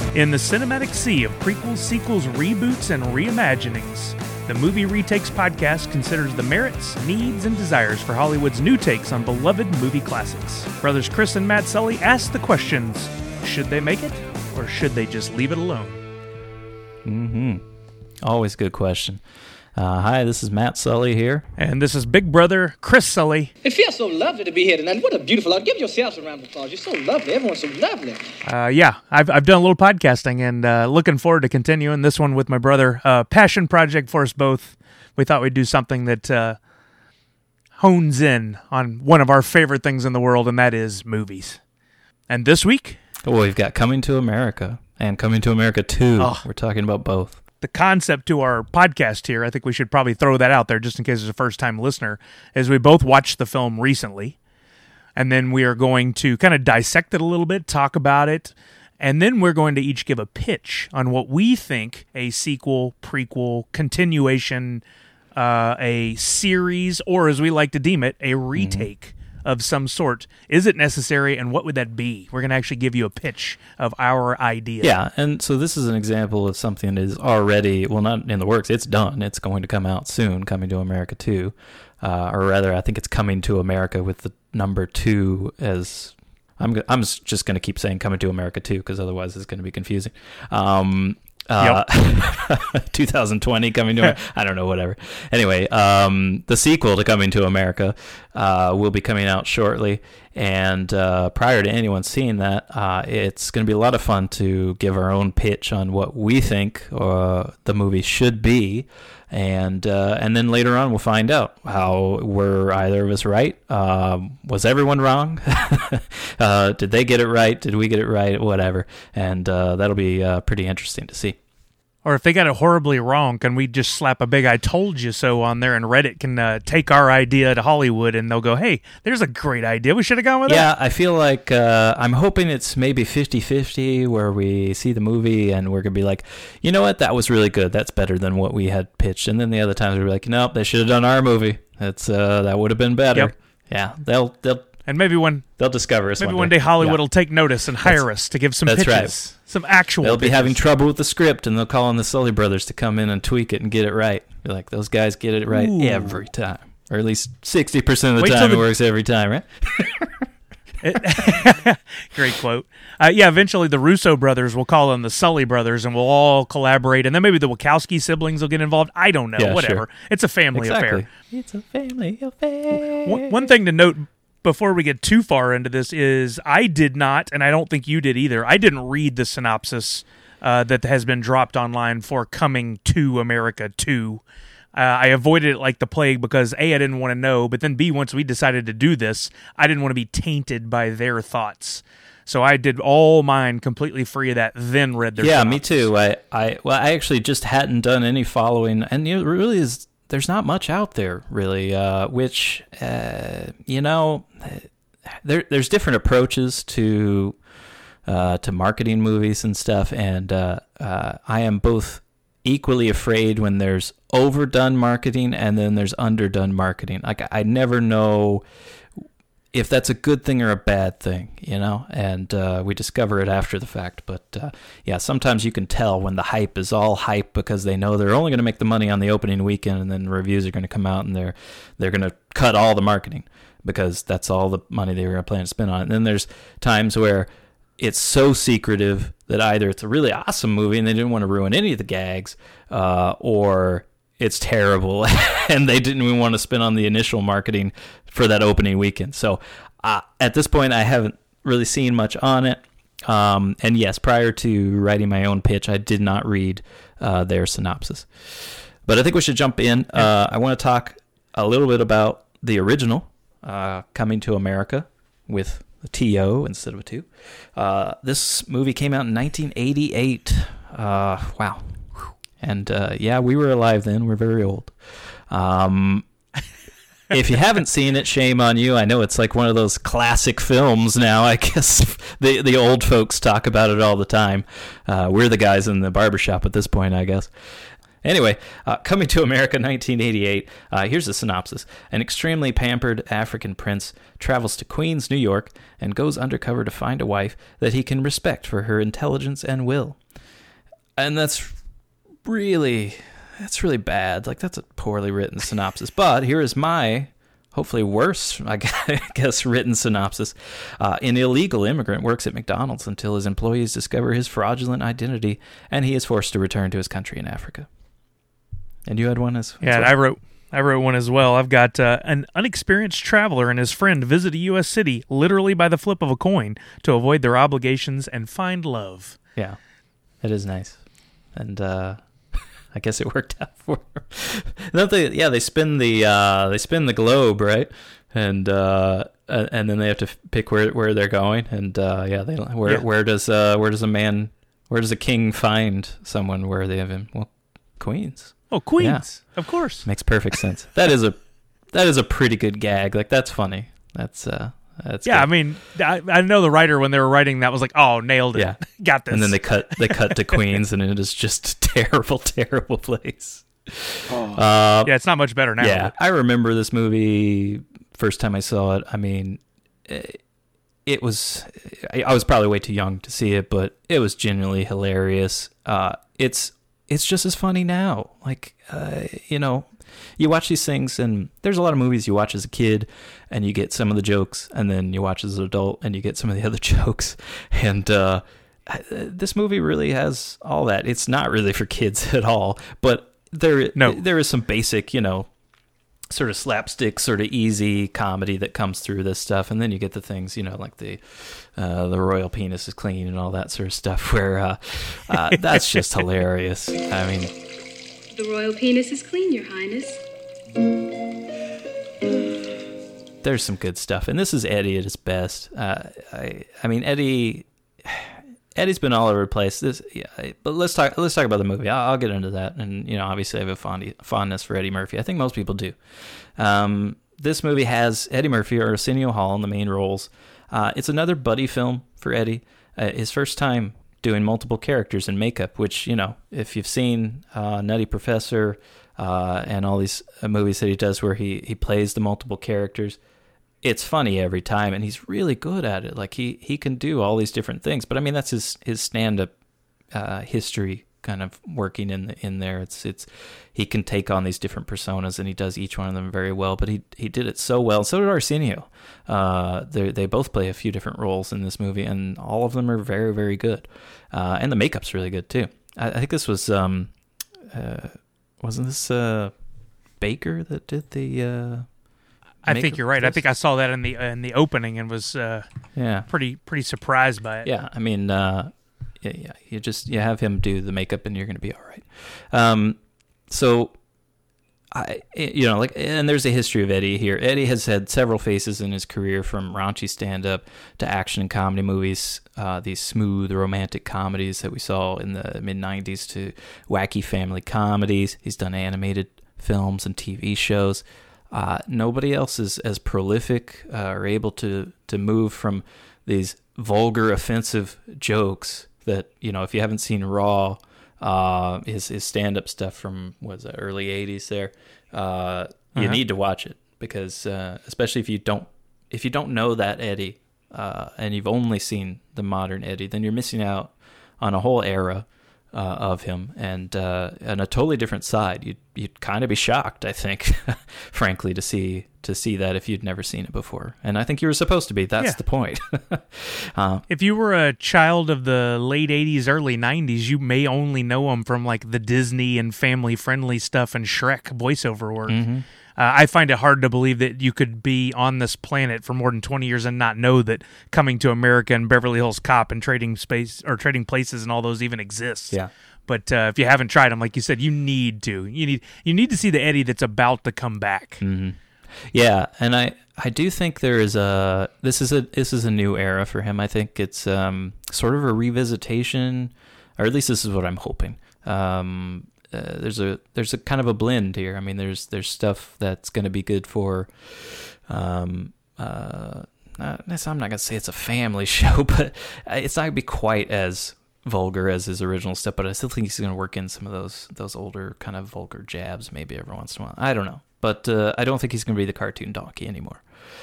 In the cinematic sea of prequels, sequels, reboots, and reimaginings, the Movie Retakes podcast considers the merits, needs, and desires for Hollywood's new takes on beloved movie classics. Brothers Chris and Matt Sully ask the questions, should they make it, or should they just leave it alone? Always a good question. Hi, this is Matt Sully here. And this is Big Brother Chris Sully. It feels so lovely to be here tonight. What a beautiful art. Give yourselves a round of applause. You're so lovely. Everyone's so lovely. I've done a little podcasting and looking forward to continuing this one with my brother. Passion project for us both. We thought we'd do something that hones in on one of our favorite things in the world, and that is movies. And this week... Well, we've got Coming to America and Coming to America 2. Oh. We're talking about both. The concept to our podcast here, I think we should probably throw that out there just in case there's a first-time listener, is we both watched the film recently, and then we are going to kind of dissect it a little bit, talk about it, and then we're going to each give a pitch on what we think a sequel, prequel, continuation, a series, or as we like to deem it, a retake of some sort. Is it necessary, and what would that be? We're going to actually give you a pitch of our idea. Yeah, and so this is an example of something that is already, well, not in the works. It's done. It's going to come out soon, Coming to America 2. Or rather, I think it's Coming to America with the number 2 as... I'm just going to keep saying Coming to America 2 because otherwise it's going to be confusing. 2020 Coming to America. I don't know, whatever. Anyway, the sequel to Coming to America will be coming out shortly. And prior to anyone seeing that, it's going to be a lot of fun to give our own pitch on what we think the movie should be. And then later on, we'll find out how were either of us right? Was everyone wrong? Did they get it right? Did we get it right? Whatever. And that'll be pretty interesting to see. Or if they got it horribly wrong, can we just slap a big "I told you so" on there, and Reddit can take our idea to Hollywood, and they'll go, hey, there's a great idea. We should have gone with that. Yeah, I feel like I'm hoping it's maybe 50-50 where we see the movie and we're going to be like, you know what, that was really good. That's better than what we had pitched. And then the other times we'll be like, nope, they should have done our movie. That would have been better. Yep. Yeah, they'll and maybe they'll discover us. Maybe one day Hollywood will take notice and hire us to give some pitches. Right. Some actual They'll pitches. be having trouble with the script, and they'll call on the Sully brothers to come in and tweak it and get it right. Be like, those guys get it right every time. Or at least 60% of the time it works every time, right? Great quote. Eventually the Russo brothers will call on the Sully brothers, and we'll all collaborate, and then maybe the Wachowski siblings will get involved. I don't know. Yeah, whatever. Sure. It's a family affair. It's a family affair. One thing to note before we get too far into this is I did not, and I don't think you did either, I didn't read the synopsis that has been dropped online for Coming to America 2. I avoided it like the plague because A, I didn't want to know, but then B, once we decided to do this, I didn't want to be tainted by their thoughts. So I did all mine completely free of that, then read their synopsis. Me too. I actually just hadn't done any following, and it really is... There's not much out there, really, which, there's different approaches to marketing movies and stuff, and I am both equally afraid when there's overdone marketing and then there's underdone marketing. Like, I never know if that's a good thing or a bad thing, and we discover it after the fact. But sometimes you can tell when the hype is all hype because they know they're only going to make the money on the opening weekend, and then reviews are going to come out and they're going to cut all the marketing because that's all the money they were going to plan to spend on it. And then there's times where it's so secretive that either it's a really awesome movie and they didn't want to ruin any of the gags, or it's terrible and they didn't even want to spend on the initial marketing for that opening weekend. So at this point, I haven't really seen much on it. And yes, prior to writing my own pitch, I did not read their synopsis. But I think we should jump in. I want to talk a little bit about the original, Coming to America, with a T-O instead of a 2. This movie came out in 1988. Wow. And we were alive then. We're very old. If you haven't seen it, shame on you. I know it's like one of those classic films now. I guess the old folks talk about it all the time. We're the guys in the barbershop at this point, I guess. Anyway, Coming to America 1988, here's the synopsis. An extremely pampered African prince travels to Queens, New York, and goes undercover to find a wife that he can respect for her intelligence and will. And that's really bad. Like, that's a poorly written synopsis. But here is my, hopefully worse, I guess, written synopsis. An illegal immigrant works at McDonald's until his employees discover his fraudulent identity, and he is forced to return to his country in Africa. And you had one as well? Yeah, I wrote one as well. I've got an unexperienced traveler and his friend visit a U.S. city literally by the flip of a coin to avoid their obligations and find love. Yeah, it is nice. And I guess it worked out for them. They spin the globe, right? And then they have to pick where they're going. And where does a king find someone worthy of him? Well, Queens. Oh, Queens, yeah. Of course. Makes perfect sense. That is a pretty good gag. Like, that's funny. That's yeah. Good. I mean, I know the writer, when they were writing that, was like, "Oh, nailed it, yeah. Got this." And then they cut to Queens, and it is just a terrible, terrible place. Yeah, it's not much better now. Yeah, I remember this movie first time I saw it. I mean, it was I was probably way too young to see it, but it was genuinely hilarious. It's just as funny now. Like, you watch these things, and there's a lot of movies you watch as a kid, and you get some of the jokes, and then you watch as an adult, and you get some of the other jokes. And this movie really has all that. It's not really for kids at all, but there is some basic, sort of slapstick, sort of easy comedy that comes through this stuff, and then you get the things, like the royal penis is clean and all that sort of stuff, where that's just hilarious. I mean, the royal penis is clean, Your Highness. There's some good stuff, and this is Eddie at his best. I mean, Eddie's been all over the place. But let's talk about the movie. I'll get into that, and obviously I have a fondness for Eddie Murphy. I think most people do. This movie has Eddie Murphy or Arsenio Hall in the main roles. It's another buddy film for Eddie. His first time doing multiple characters in makeup, which, if you've seen Nutty Professor and all these movies that he does where he plays the multiple characters, it's funny every time, and he's really good at it. Like, he can do all these different things. But I mean, that's his stand-up history kind of working in there. It's he can take on these different personas, and he does each one of them very well. But he did it so well. So did Arsenio. They both play a few different roles in this movie, and all of them are very, very good. And the makeup's really good too. I think this was wasn't this Baker that did the. I think you're right. I think I saw that in the opening and was pretty surprised by it. Yeah, I mean, you have him do the makeup and you're going to be all right. So and there's a history of Eddie here. Eddie has had several faces in his career, from raunchy stand-up to action and comedy movies, these smooth romantic comedies that we saw in the mid-'90s, to wacky family comedies. He's done animated films and TV shows. Nobody else is as prolific or able to move from these vulgar, offensive jokes that, if you haven't seen Raw, his stand-up stuff from, early 80s there, you need to watch it, because especially if you don't know that Eddie, and you've only seen the modern Eddie, then you're missing out on a whole era of him, and a totally different side. You'd kind of be shocked, I think, frankly, to see that if you'd never seen it before. And I think you were supposed to be. That's the point. If you were a child of the late 80s, early 90s, you may only know him from like the Disney and family-friendly stuff and Shrek voiceover work. Mm-hmm. I find it hard to believe that you could be on this planet for more than 20 years and not know that Coming to America and Beverly Hills Cop and Trading Places and all those even exist. Yeah. But if you haven't tried them, like you said, you need to. You need to see the Eddie that's about to come back. Mm-hmm. Yeah, and I do think there is this is a new era for him. I think it's sort of a revisitation, or at least this is what I'm hoping. There's a kind of a blend here. I mean, there's stuff that's going to be good for. I'm not going to say it's a family show, but it's not going to be quite as vulgar as his original stuff, but I still think he's going to work in some of those older kind of vulgar jabs maybe every once in a while. I don't know, but I don't think he's going to be the cartoon donkey anymore.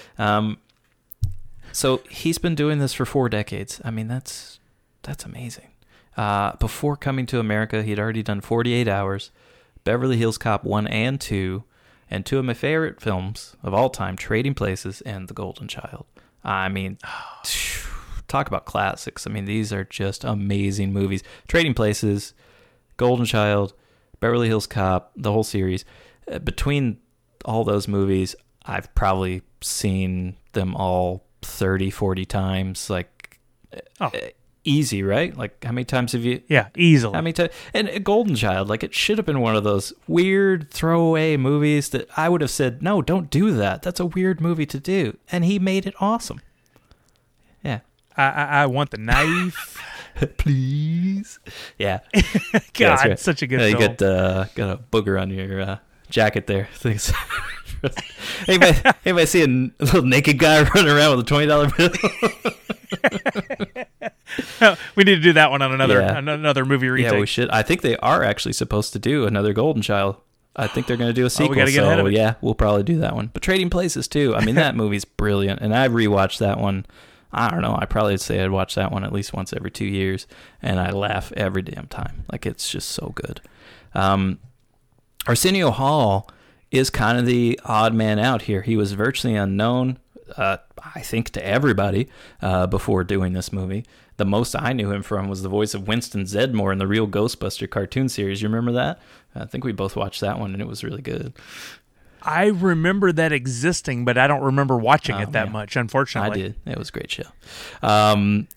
So he's been doing this for 4 decades. I mean, that's amazing. Before coming to America, he'd already done 48 Hours, Beverly Hills Cop 1 and 2, and 2 of my favorite films of all time, Trading Places and The Golden Child. I mean, talk about classics. I mean, these are just amazing movies. Trading Places, Golden Child, Beverly Hills Cop, the whole series. Between all those movies, I've probably seen them all 30, 40 times. Like, easy, right? Like, how many times have you... Yeah, easily. How many times? And Golden Child, like, it should have been one of those weird throwaway movies that I would have said, no, don't do that. That's a weird movie to do. And he made it awesome. Yeah. I want the knife. Please. Yeah. God, yeah, right. Such a good you film. got a booger on your jacket there. Thanks. Anybody see a little naked guy running around with a $20 bill? We need to do that one on another movie retake. Yeah, we should. I think they are actually supposed to do another Golden Child. I think they're going to do a sequel. We got to get ahead of it. Yeah, we'll probably do that one. But Trading Places too. I mean, that movie's brilliant, and I've rewatched that one. I don't know. I probably say I'd watch that one at least once every 2 years, and I laugh every damn time. Like, it's just so good. Arsenio Hall is kind of the odd man out here. He was virtually unknown, I think, to everybody before doing this movie. The most I knew him from was the voice of Winston Zeddemore in the Real Ghostbuster cartoon series. You remember that? I think we both watched that one, and it was really good. I remember that existing, but I don't remember watching it that much, unfortunately. I did. It was a great show. Pulling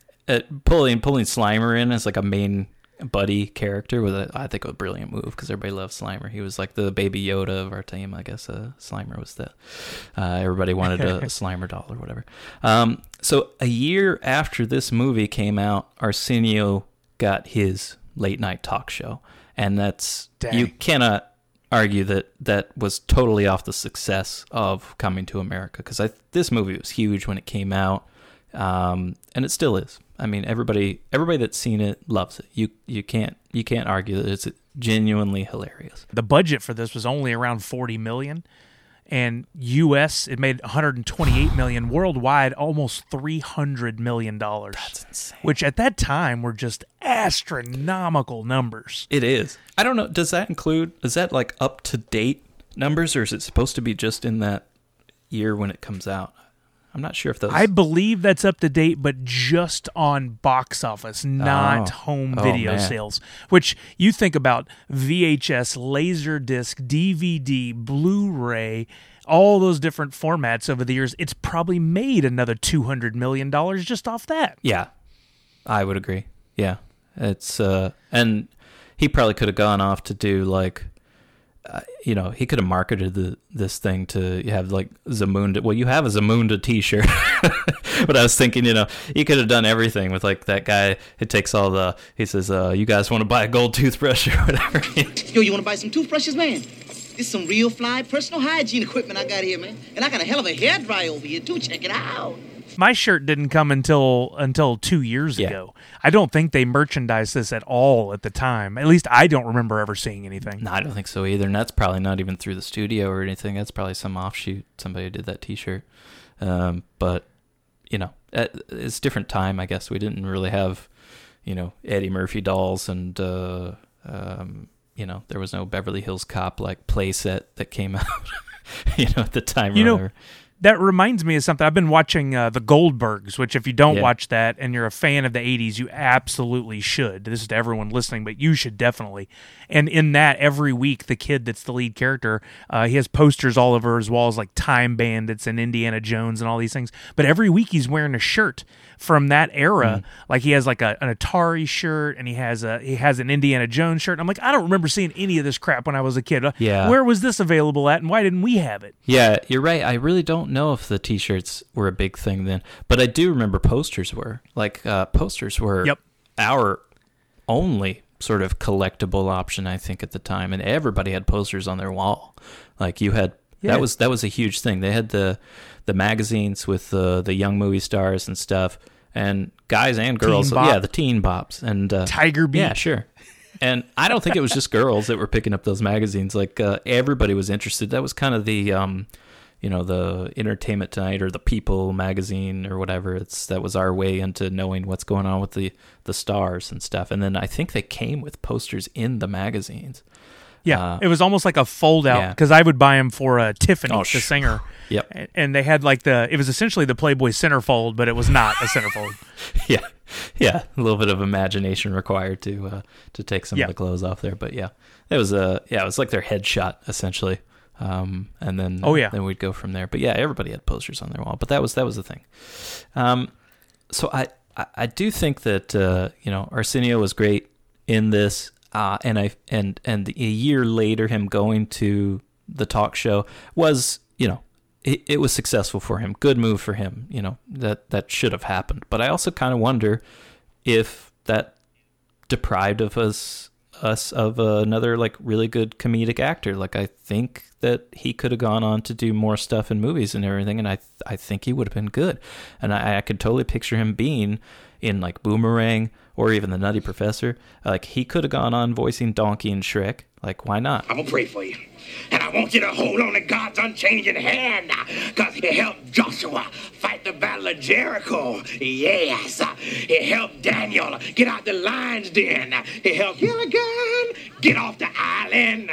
Slimer in as like a main buddy character I think a brilliant move, because everybody loves Slimer. He was like the baby Yoda of our team, I guess. Slimer was that. Everybody wanted a Slimer doll or whatever. So a year after this movie came out, Arsenio got his late night talk show, and you cannot argue that was totally off the success of Coming to America, because this movie was huge when it came out, and it still is. I mean, everybody that's seen it loves it. You can't argue that it's genuinely hilarious. The budget for this was only around $40 million, and U.S. it made $128 million. Worldwide, almost $300 million. That's insane. Which at that time were just astronomical numbers. It is. I don't know. Is that like up to date numbers, or is it supposed to be just in that year when it comes out? I'm not sure if those... I believe that's up to date, but just on box office, not home video sales. Which you think about VHS, Laserdisc, DVD, Blu-ray, all those different formats over the years. It's probably made another $200 million just off that. Yeah, I would agree. Yeah, it's and he probably could have gone off to do like... he could have marketed this thing to have like Zamunda. Well, you have a Zamunda T-shirt, but I was thinking, he could have done everything with like that guy. It takes all he says, "You guys want to buy a gold toothbrush or whatever?" Yo, you want to buy some toothbrushes, man? This is some real fly personal hygiene equipment I got here, man. And I got a hell of a hair dryer over here too. Check it out. My shirt didn't come until 2 years ago. I don't think they merchandised this at all at the time. At least I don't remember ever seeing anything. No, I don't think so either. And that's probably not even through the studio or anything. That's probably some offshoot. Somebody did that T-shirt. But, it's a different time, I guess. We didn't really have, Eddie Murphy dolls and, there was no Beverly Hills Cop like play set that came out, at the time. That reminds me of something. I've been watching The Goldbergs, which if you don't watch that and you're a fan of the 80s, you absolutely should. This is to everyone listening, but you should definitely. And in that, every week, the kid that's the lead character, he has posters all over his walls like Time Bandits and Indiana Jones and all these things. But every week he's wearing a shirt from that era. Like he has like an Atari shirt and he has an Indiana Jones shirt. I'm like, I don't remember seeing any of this crap when I was a kid. Yeah. Where was this available at and why didn't we have it? Yeah, you're right. I really don't know if the T-shirts were a big thing then, but I do remember posters were. Like posters were our only sort of collectible option, I think, at the time, and everybody had posters on their wall. Like you had that was a huge thing. They had the magazines with the young movie stars and stuff. and guys and girls. Teen Bop. Yeah, the teen bops and Tiger Beat. Yeah, sure. And I don't think it was just girls that were picking up those magazines. Like everybody was interested. That was kind of the the Entertainment Tonight or the People magazine or whatever. That was our way into knowing what's going on with the stars and stuff. And then I think they came with posters in the magazines. Yeah, it was almost like a fold-out, Yeah. because I would buy them for Tiffany, Oh, the singer. Yep. And they had like it was essentially the Playboy centerfold, but it was not a centerfold. Yeah, a little bit of imagination required to take some Yeah. of the clothes off there. But yeah, it was like their headshot essentially. And then then we'd go from there. But yeah, everybody had posters on their wall. But that was the thing. So I do think that Arsenio was great in this. And a year later, him going to the talk show was, it was successful for him. Good move for him. That should have happened. But I also kind of wonder if that deprived of us of another like really good comedic actor. Like I think that he could have gone on to do more stuff in movies and everything, and I think he would have been good. And I could totally picture him being in like Boomerang or even the Nutty Professor. Like he could have gone on voicing Donkey and Shrek. Like why not? I'm gonna pray for you. And I want you to hold on to God's unchanging hand, because he helped Joshua fight the battle of Jericho. Yes. He helped Daniel get out the lion's den. He helped Gilligan get off the island.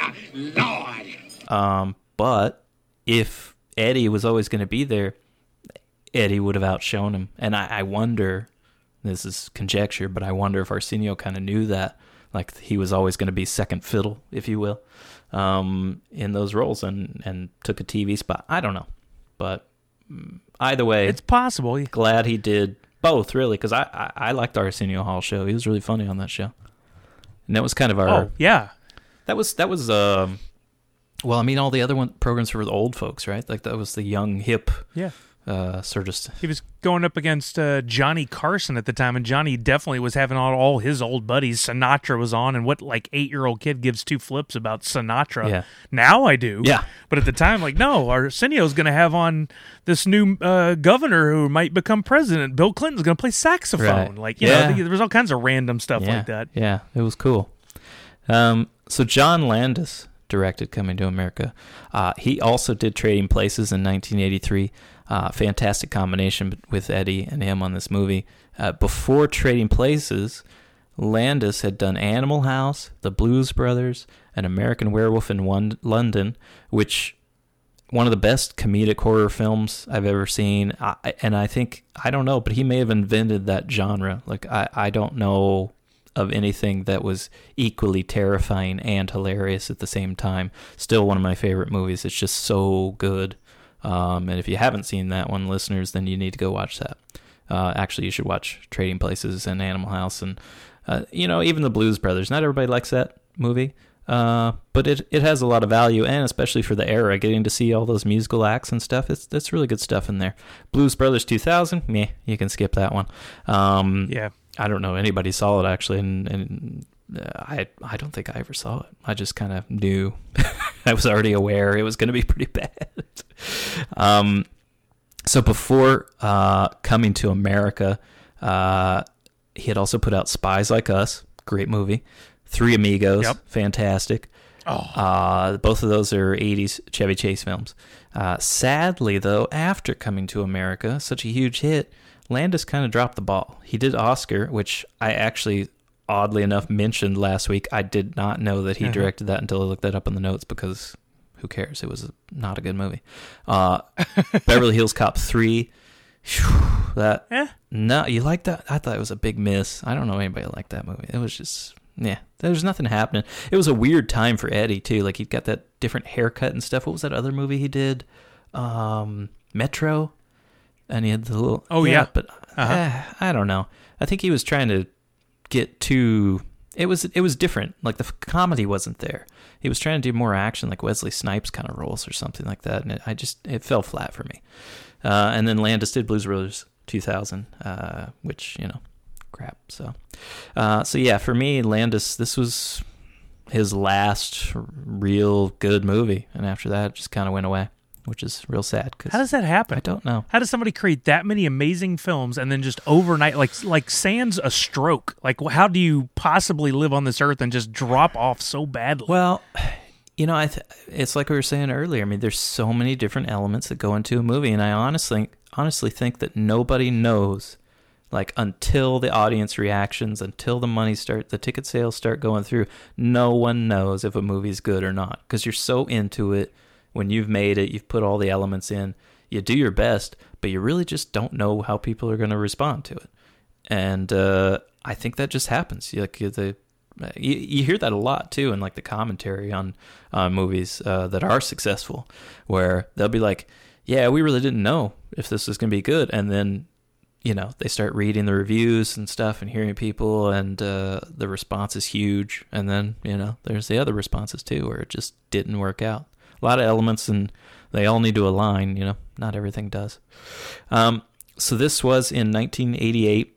Lord. But if Eddie was always going to be there, Eddie would have outshone him. And I wonder, this is conjecture, but I wonder if Arsenio kind of knew that. Like he was always going to be second fiddle, if you will, in those roles and took a TV spot. I don't know. But either way, It's possible. glad he did both, really, because I liked the Arsenio Hall show. He was really funny on that show. And that was kind of our... Oh, yeah. That was well, I mean, all the other programs were the old folks, right? Like that was the young, hip, Yeah. sort of... He was going up against Johnny Carson at the time, and Johnny definitely was having all his old buddies. Sinatra was on, and what like 8-year-old kid gives two flips about Sinatra? Yeah. Now I do. Yeah. But at the time, like, no, Arsenio's going to have on this new governor who might become president. Bill Clinton's going to play saxophone. Right. Like, you Yeah. know, there was all kinds of random stuff yeah, like that. Yeah, it was cool. So John Landis directed Coming to America. He also did Trading Places in 1983. Fantastic combination with Eddie and him on this movie. Before Trading Places, Landis had done Animal House, The Blues Brothers, and American Werewolf in London, which one of the best comedic horror films I've ever seen. And I think, I don't know, but he may have invented that genre. Like, I don't know of anything that was equally terrifying and hilarious at the same time. Still one of my favorite movies. It's just so good. And if you haven't seen that one, listeners, then you need to go watch that. Actually, you should watch Trading Places and Animal House and, even The Blues Brothers. Not everybody likes that movie, but it has a lot of value, and especially for the era, getting to see all those musical acts and stuff. That's really good stuff in there. Blues Brothers 2000, meh, you can skip that one. Yeah. I don't know anybody saw it, actually, and I don't think I ever saw it. I just kind of knew. I was already aware it was going to be pretty bad. So before Coming to America, he had also put out Spies Like Us, great movie. Three Amigos, Yep. fantastic. Both of those are 80s Chevy Chase films. Sadly, though, after Coming to America, such a huge hit, Landis kind of dropped the ball. He did Oscar, which I actually, oddly enough, mentioned last week. I did not know that he directed that until I looked that up in the notes, because who cares? It was not a good movie. Beverly Hills Cop 3. No, you like that? I thought it was a big miss. I don't know anybody that liked that movie. It was just, there's nothing happening. It was a weird time for Eddie, too. Like, he'd got that different haircut and stuff. What was that other movie he did? Metro? And he had the little... Oh, yeah. But I don't know. I think he was trying to get too... It was different. Like, the comedy wasn't there. He was trying to do more action, like Wesley Snipes kind of roles or something like that, and it fell flat for me. And then Landis did Blues Brothers 2000, which, crap. So yeah, for me, Landis, this was his last real good movie, and after that, it just kind of went away. which is real sad. How does that happen? I don't know. How does somebody create that many amazing films and then just overnight, like sans a stroke? Like, how do you possibly live on this earth and just drop off so badly? Well, it's like we were saying earlier. I mean, there's so many different elements that go into a movie, and I honestly think that nobody knows, like, until the audience reactions, until the ticket sales start going through, no one knows if a movie's good or not, because you're so into it. When you've made it, you've put all the elements in, you do your best, but you really just don't know how people are going to respond to it. And I think that just happens. You hear that a lot too in like the commentary on movies that are successful, where they'll be like, yeah, we really didn't know if this was going to be good. And then, they start reading the reviews and stuff and hearing people, and the response is huge. And then, there's the other responses too, where it just didn't work out. A lot of elements, and they all need to align, not everything does. So this was in 1988.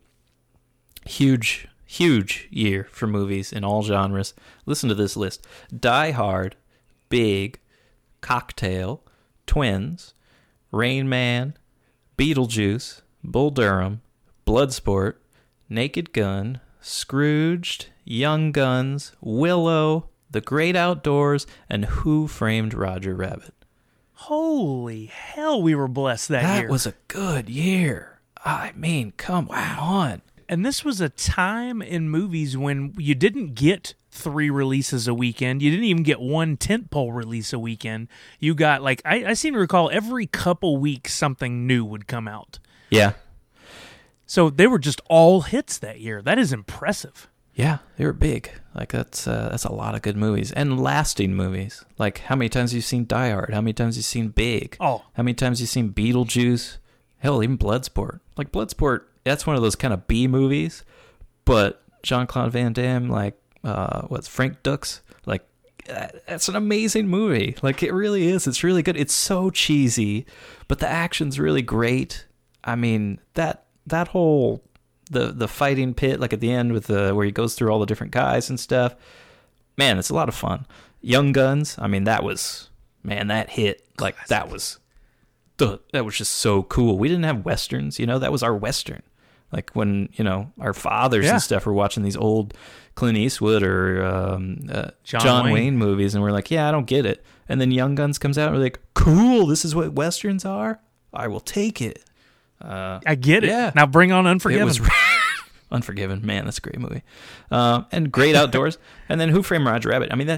Huge year for movies in all genres. Listen to this list: Die Hard, Big, Cocktail, Twins, Rain Man, Beetlejuice, Bull Durham, Bloodsport, Naked Gun, Scrooged, Young Guns, Willow, The Great Outdoors, and Who Framed Roger Rabbit. Holy hell, we were blessed that year. That was a good year. I mean, come on. And this was a time in movies when you didn't get 3 releases a weekend. You didn't even get one tentpole release a weekend. You got, like, I seem to recall every couple weeks something new would come out. Yeah. So they were just all hits that year. That is impressive. Yeah, they were big. Like, that's a lot of good movies and lasting movies. Like, how many times have you seen Die Hard? How many times have you seen Big? Oh. How many times have you seen Beetlejuice? Hell, even Bloodsport. Like, Bloodsport, that's one of those kind of B movies, but Jean-Claude Van Damme, like, Frank Dux, like, that's an amazing movie. Like, it really is. It's really good. It's so cheesy, but the action's really great. I mean, that whole the fighting pit, like at the end with where he goes through all the different guys and stuff, man, it's a lot of fun. Young Guns, I mean, that hit. Like, that was just so cool. We didn't have Westerns, that was our Western. Like, when, our fathers and stuff were watching these old Clint Eastwood or John Wayne movies, and we're like, yeah, I don't get it. And then Young Guns comes out, and we're like, cool, this is what Westerns are? I will take it. I get it. Yeah. Now bring on Unforgiven. It was Unforgiven, man, that's a great movie. And Great Outdoors. And then Who Framed Roger Rabbit. I mean,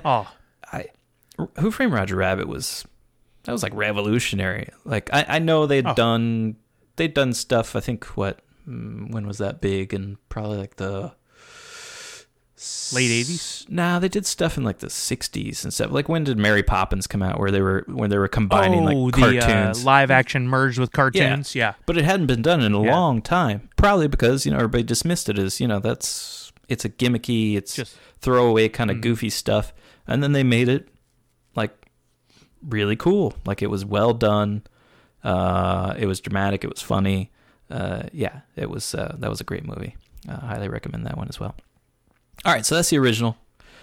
Who Framed Roger Rabbit was like revolutionary. Like, I know they'd done stuff. I think when was that big? And probably like the late 80s? Nah, they did stuff in like the 60s and stuff. Like, when did Mary Poppins come out, where they were combining like cartoons? The live action merged with cartoons. Yeah. But it hadn't been done in a long time. Probably because, everybody dismissed it as, it's a gimmicky, it's just throwaway kind of goofy stuff. And then they made it like really cool. Like, it was well done. It was dramatic. It was funny. It was that was a great movie. I highly recommend that one as well. All right, so that's the original.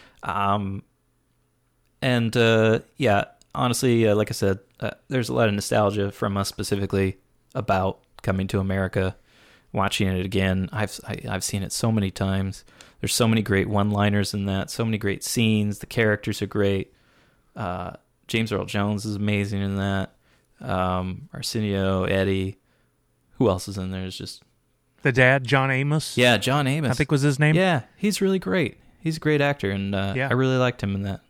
Honestly, like I said, there's a lot of nostalgia from us specifically about Coming to America. Watching it again, I've seen it so many times. There's so many great one-liners in that, so many great scenes. The characters are great. James Earl Jones is amazing in that. Arsenio, Eddie. Who else is in there? It's just the dad, John Amos. Yeah, John Amos, I think was his name. Yeah, he's really great. He's a great actor, and I really liked him in that.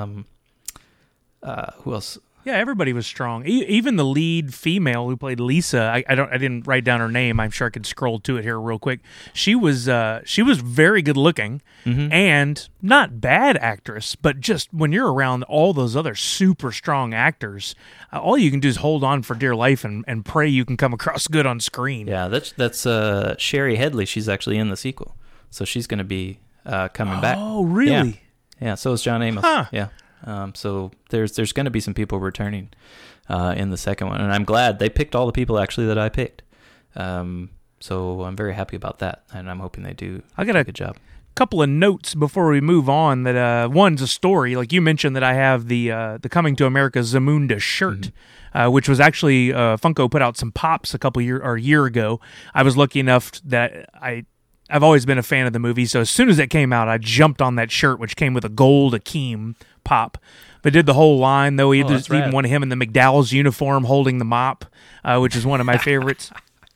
Who else? Yeah, everybody was strong. Even the lead female who played Lisa. I didn't write down her name. I'm sure I could scroll to it here real quick. She was very good looking and not bad actress, but just when you're around all those other super strong actors, all you can do is hold on for dear life and pray you can come across good on screen. Yeah, that's Sherry Headley. She's actually in the sequel, so she's going to be coming back. Oh, really? Yeah. So is John Amos. Huh. Yeah. So there's going to be some people returning in the second one, and I'm glad they picked all the people actually that I picked. So I'm very happy about that, and I'm hoping they do a good job. couple of notes before we move on. That one's a story, like you mentioned, that I have the Coming to America Zamunda shirt, which was actually Funko put out some pops a year ago. I was lucky enough that I've always been a fan of the movie, so as soon as it came out, I jumped on that shirt, which came with a gold Akeem pop. But did the whole line, though. There's even one of him in the McDowell's uniform holding the mop, which is one of my favorites.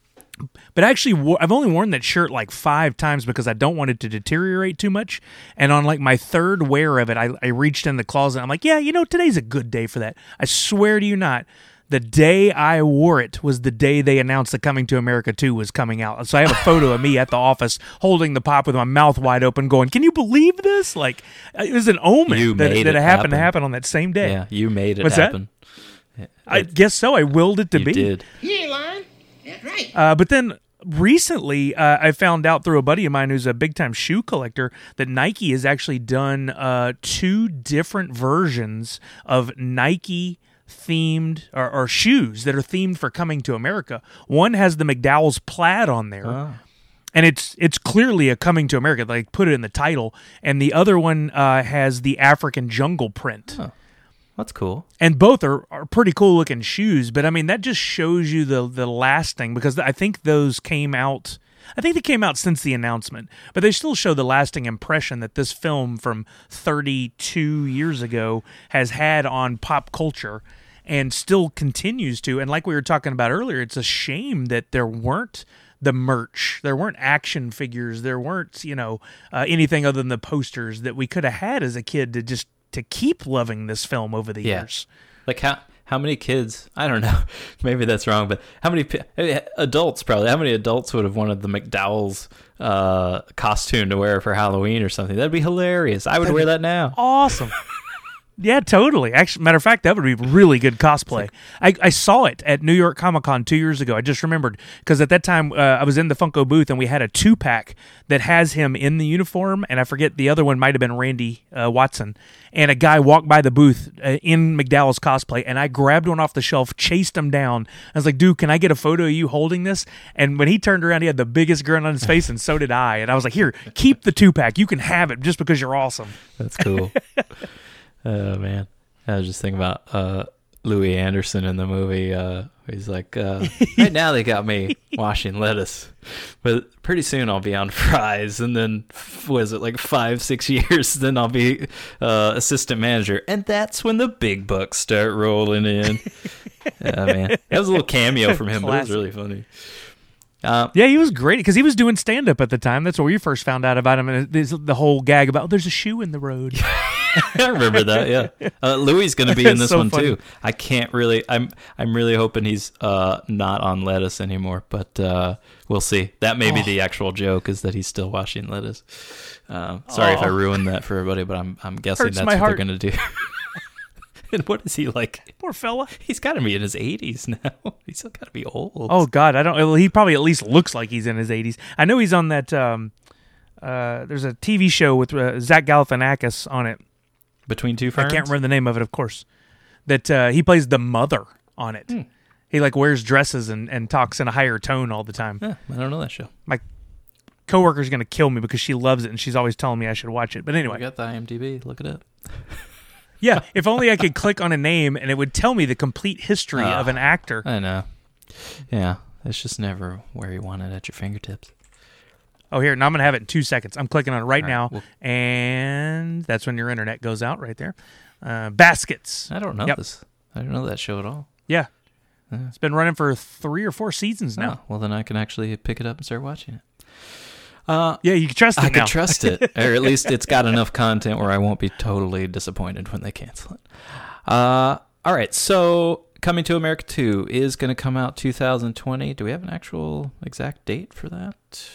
But actually, I've only worn that shirt like 5 times because I don't want it to deteriorate too much. And on like my third wear of it, I reached in the closet. I'm like, yeah, today's a good day for that. I swear to you not. The day I wore it was the day they announced that Coming to America 2 was coming out. So I have a photo of me at the office holding the pop with my mouth wide open going, can you believe this? Like, it was an omen that it happened to happen on that same day. Yeah, you made it What's happen. That? I guess so. I willed it to be. You did. You ain't lying. That's right. But then recently, I found out through a buddy of mine who's a big-time shoe collector that Nike has actually done 2 different versions of Nike themed or shoes that are themed for Coming to America. One has the McDowell's plaid on there, and it's clearly a Coming to America. They put it in the title, and the other one has the African jungle print. Oh, that's cool. And both are pretty cool looking shoes, but I mean that just shows you the lasting, because I think those came out. I think they came out since the announcement, but they still show the lasting impression that this film from 32 years ago has had on pop culture and still continues to. And like we were talking about earlier, it's a shame that there weren't the merch, there weren't action figures, there weren't, anything other than the posters that we could have had as a kid to keep loving this film over the years. Like how many kids, I don't know, maybe that's wrong, but how many adults would have wanted the McDowell's costume to wear for Halloween or something? That'd be hilarious. I would wear that now. Awesome. Yeah, totally. Actually, matter of fact, that would be really good cosplay. I saw it at New York Comic Con 2 years ago. I just remembered because at that time I was in the Funko booth and we had a 2-pack that has him in the uniform, and I forget the other one might have been Randy Watson. And a guy walked by the booth in McDowell's cosplay, and I grabbed one off the shelf, chased him down. I was like, "Dude, can I get a photo of you holding this?" And when he turned around, he had the biggest grin on his face, and so did I. And I was like, "Here, keep the 2-pack. You can have it just because you're awesome." That's cool. Oh, man. I was just thinking about Louis Anderson in the movie. He's like, right now they got me washing lettuce, but pretty soon I'll be on fries. And then, was it like 5-6 years? Then I'll be assistant manager. And that's when the big bucks start rolling in. Man. That was a little cameo from him, but it was really funny. Yeah, he was great because he was doing stand-up at the time. That's where we first found out about him. And the whole gag about, there's a shoe in the road. I remember that. Yeah, Louis going to be in this one funny. Too. I can't really. I'm really hoping he's not on lettuce anymore, but we'll see. That may be the actual joke, is that he's still washing lettuce. Sorry if I ruined that for everybody, but I'm guessing Hurts that's my what heart. they're going to do. And what is he like? Poor fella. He's got to be in his 80s now. He's still got to be old. Oh God, I don't. Well, he probably at least looks like he's in his 80s. I know he's on that. There's a TV show with Zach Galifianakis on it. Between Two Ferns? I can't remember the name of it, of course. That he plays the mother on it. He wears dresses and talks in a higher tone all the time. Yeah, I don't know that show. My coworker's going to kill me because she loves it and she's always telling me I should watch it. But anyway. We got the IMDb. Look it up. Yeah, if only I could click on a name and it would tell me the complete history of an actor. I know. Yeah, it's just never where you want it at your fingertips. Oh, here, now I'm going to have it in 2 seconds. I'm clicking on it right now, well, and that's when your internet goes out right there. Baskets. I don't know this. I don't know that show at all. Yeah. It's been running for 3 or 4 seasons now. Oh, well, then I can actually pick it up and start watching it. Yeah, you can trust it now. I can trust it, or at least it's got enough content where I won't be totally disappointed when they cancel it. All right, so Coming to America 2 is going to come out 2020. Do we have an actual exact date for that?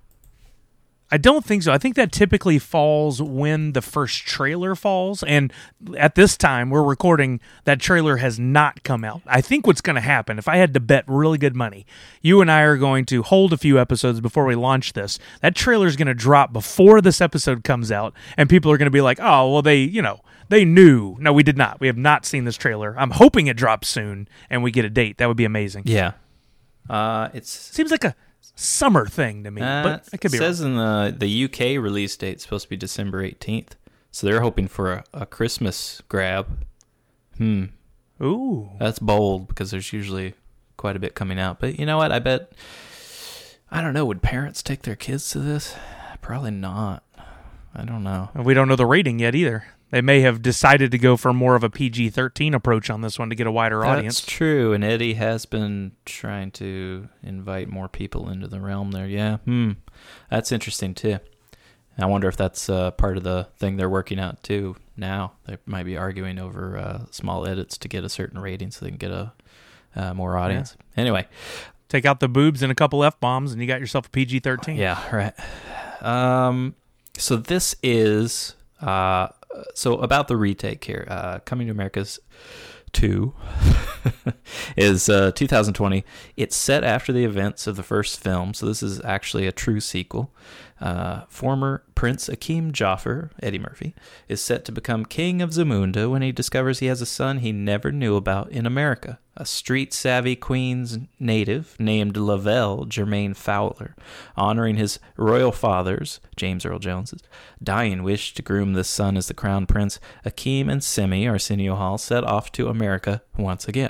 I don't think so. I think that typically falls when the first trailer falls, and at this time we're recording, that trailer has not come out. I think what's going to happen, if I had to bet really good money, you and I are going to hold a few episodes before we launch this. That trailer is going to drop before this episode comes out, and people are going to be like, "Oh, well, they knew." No, we did not. We have not seen this trailer. I'm hoping it drops soon and we get a date. That would be amazing. Yeah. Seems like summer thing to me, but I could be wrong. It says in the UK release date, it's supposed to be December 18th. So they're hoping for a Christmas grab. Ooh. That's bold because there's usually quite a bit coming out. But you know what? I don't know. Would parents take their kids to this? Probably not. I don't know. We don't know the rating yet either. They may have decided to go for more of a PG-13 approach on this one to get a wider audience. That's true, and Eddie has been trying to invite more people into the realm there. Yeah, that's interesting too. I wonder if that's part of the thing they're working out too now. They might be arguing over small edits to get a certain rating so they can get a more audience. Yeah. Anyway. Take out the boobs and a couple F-bombs and you got yourself a PG-13. Yeah, right. So this is... So about the retake here, Coming to America's 2 is 2020. It's set after the events of the first film, so this is actually a true sequel. Former Prince Akeem Joffer, Eddie Murphy, is set to become king of Zamunda when he discovers he has a son he never knew about in America, a street-savvy Queens native named Lavelle Jermaine Fowler, honoring his royal father's, James Earl Jones's, dying wish to groom this son as the crown prince. Akeem and Semi, Arsenio Hall, set off to America once again.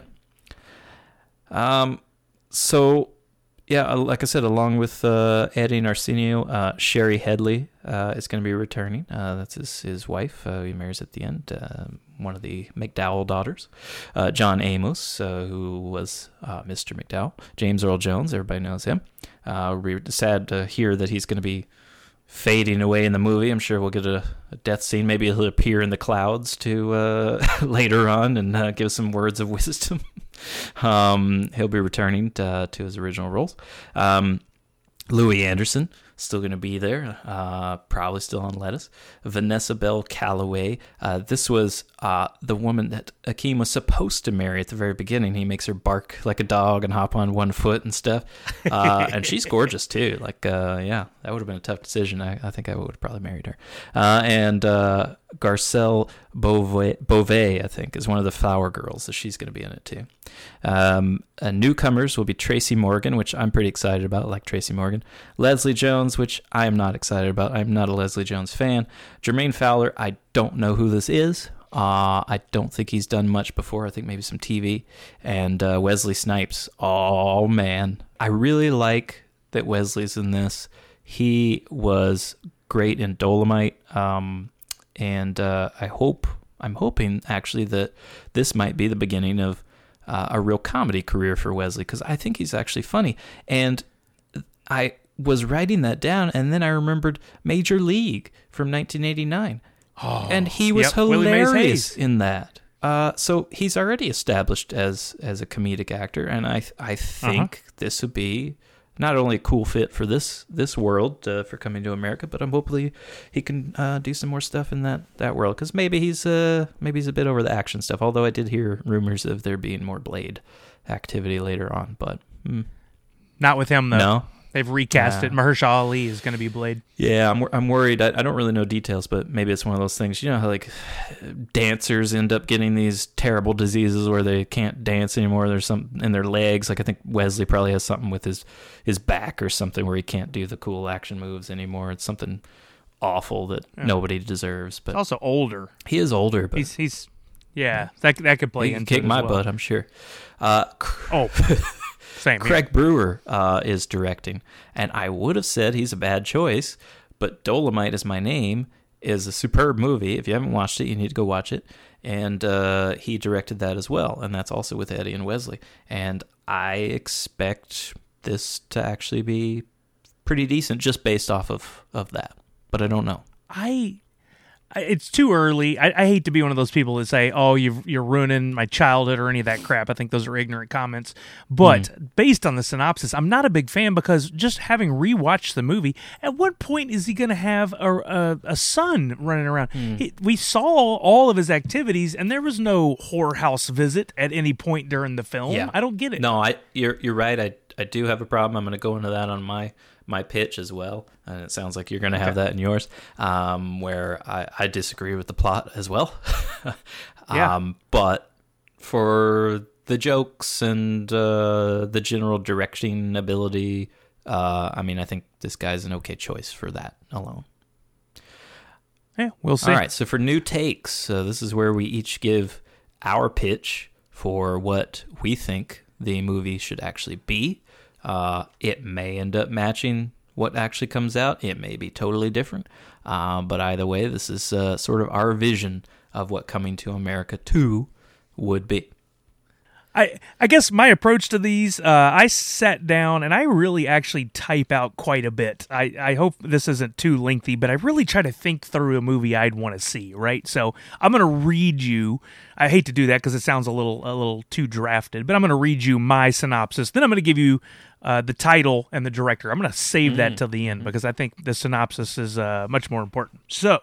So... yeah, like I said, along with Eddie and Arsenio, Sherry Headley is going to be returning. That's his wife, who he marries at the end, one of the McDowell daughters. John Amos, who was Mr. McDowell. James Earl Jones, everybody knows him. We're sad to hear that he's going to be fading away in the movie. I'm sure we'll get a death scene. Maybe he'll appear in the clouds later on and give some words of wisdom. He'll be returning to his original roles. Louis Anderson still going to be there, probably still on lettuce. Vanessa Bell Calloway. This was the woman that Akeem was supposed to marry at the very beginning. He makes her bark like a dog and hop on one foot and stuff. And she's gorgeous too. Yeah, that would have been a tough decision. I think I would have probably married her. And Garcelle Beauvais, I think, is one of the Flower Girls, so she's going to be in it too. Newcomers will be Tracy Morgan, which I'm pretty excited about. I like Tracy Morgan. Leslie Jones, which I am not excited about. I'm not a Leslie Jones fan. Jermaine Fowler, I don't know who this is. I don't think he's done much before. I think maybe some TV. And Wesley Snipes. Oh, man. I really like that Wesley's in this. He was great in Dolomite. And I'm hoping actually that this might be the beginning of a real comedy career for Wesley, because I think he's actually funny. And I was writing that down, and then I remembered Major League from 1989. Oh, and he was hilarious in that. So he's already established as a comedic actor, and I think this would be not only a cool fit for this world for Coming to America, but hopefully he can do some more stuff in that world, because maybe he's a bit over the action stuff. Although I did hear rumors of there being more Blade activity later on, but not with him though. No. They've recast it. Mahershala Ali is going to be Blade. Yeah, I'm worried. I don't really know details, but maybe it's one of those things. You know how like dancers end up getting these terrible diseases where they can't dance anymore. There's something in their legs. Like I think Wesley probably has something with his back or something where he can't do the cool action moves anymore. It's something awful that nobody deserves. But he's also older. He is older, but he's that could play he into can kick it my as well. butt, I'm sure. Same. Craig Brewer is directing, and I would have said he's a bad choice, but Dolomite Is My Name is a superb movie. If you haven't watched it, you need to go watch it. And he directed that as well, and that's also with Eddie and Wesley. And I expect this to actually be pretty decent just based off of that, but I don't know. It's too early. I hate to be one of those people that say, "Oh, you're ruining my childhood" or any of that crap. I think those are ignorant comments. But based on the synopsis, I'm not a big fan, because just having rewatched the movie, at what point is he going to have a son running around? We saw all of his activities, and there was no whorehouse visit at any point during the film. Yeah. I don't get it. No, you're right. I do have a problem. I'm going to go into that on my pitch as well, and it sounds like you're going to have that in yours, where I disagree with the plot as well. But for the jokes and the general directing ability, I think this guy's an okay choice for that alone. Yeah, we'll see. All right, so for new takes, this is where we each give our pitch for what we think the movie should actually be. It may end up matching what actually comes out. It may be totally different. But either way, this is sort of our vision of what Coming to America 2 would be. I guess my approach to these, I sat down and I really actually type out quite a bit. I hope this isn't too lengthy, but I really try to think through a movie I'd want to see, right? So I'm going to read you. I hate to do that because it sounds a little too drafted, but I'm going to read you my synopsis. Then I'm going to give you the title and the director. I'm going to save that till the end because I think the synopsis is much more important. So,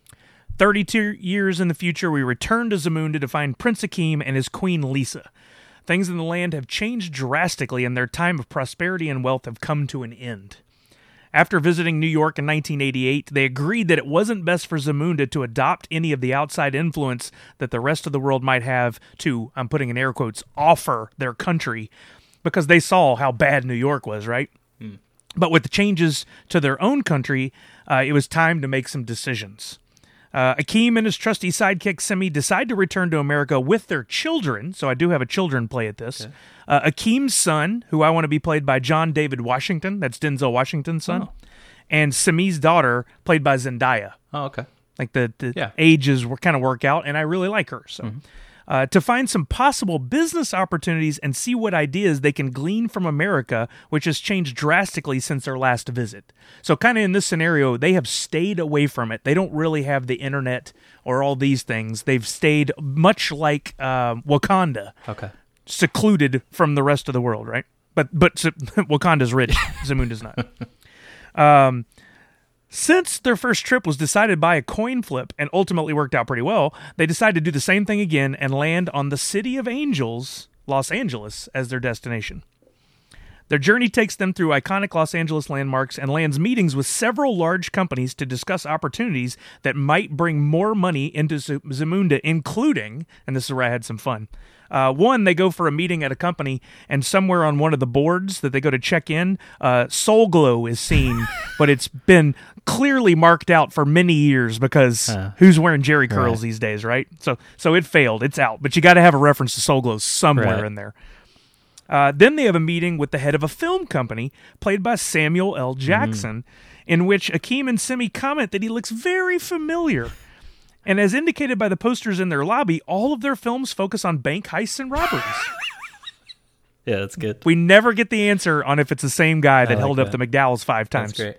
32 years in the future, we return to Zamunda to find Prince Akeem and his queen Lisa. Things in the land have changed drastically, and their time of prosperity and wealth have come to an end. After visiting New York in 1988, they agreed that it wasn't best for Zamunda to adopt any of the outside influence that the rest of the world might have to, I'm putting in air quotes, offer their country, because they saw how bad New York was, right? But with the changes to their own country, it was time to make some decisions. Akeem and his trusty sidekick Simi decide to return to America with their children, so I do have a children play at this. Okay. Akeem's son, who I want to be played by John David Washington, that's Denzel Washington's son, and Simi's daughter, played by Zendaya. Oh, okay. Like the ages kind of work out, and I really like her. So, to find some possible business opportunities and see what ideas they can glean from America, which has changed drastically since their last visit. So kind of in this scenario, they have stayed away from it. They don't really have the internet or all these things. They've stayed much like Wakanda, secluded from the rest of the world, right? But Wakanda's rich, Zamunda's not. Since their first trip was decided by a coin flip and ultimately worked out pretty well, they decided to do the same thing again and land on the City of Angels, Los Angeles, as their destination. Their journey takes them through iconic Los Angeles landmarks and lands meetings with several large companies to discuss opportunities that might bring more money into Zamunda, including, and this is where I had some fun, one, they go for a meeting at a company, and somewhere on one of the boards that they go to check in, Soul Glow is seen, but it's been clearly marked out for many years because who's wearing Jerry curls these days, right? So it failed. It's out. But you got to have a reference to Soul Glow somewhere in there. Then they have a meeting with the head of a film company, played by Samuel L. Jackson, in which Akeem and Simi comment that he looks very familiar. And as indicated by the posters in their lobby, all of their films focus on bank heists and robberies. Yeah, that's good. We never get the answer on if it's the same guy that held up the McDowells 5 times. That's great.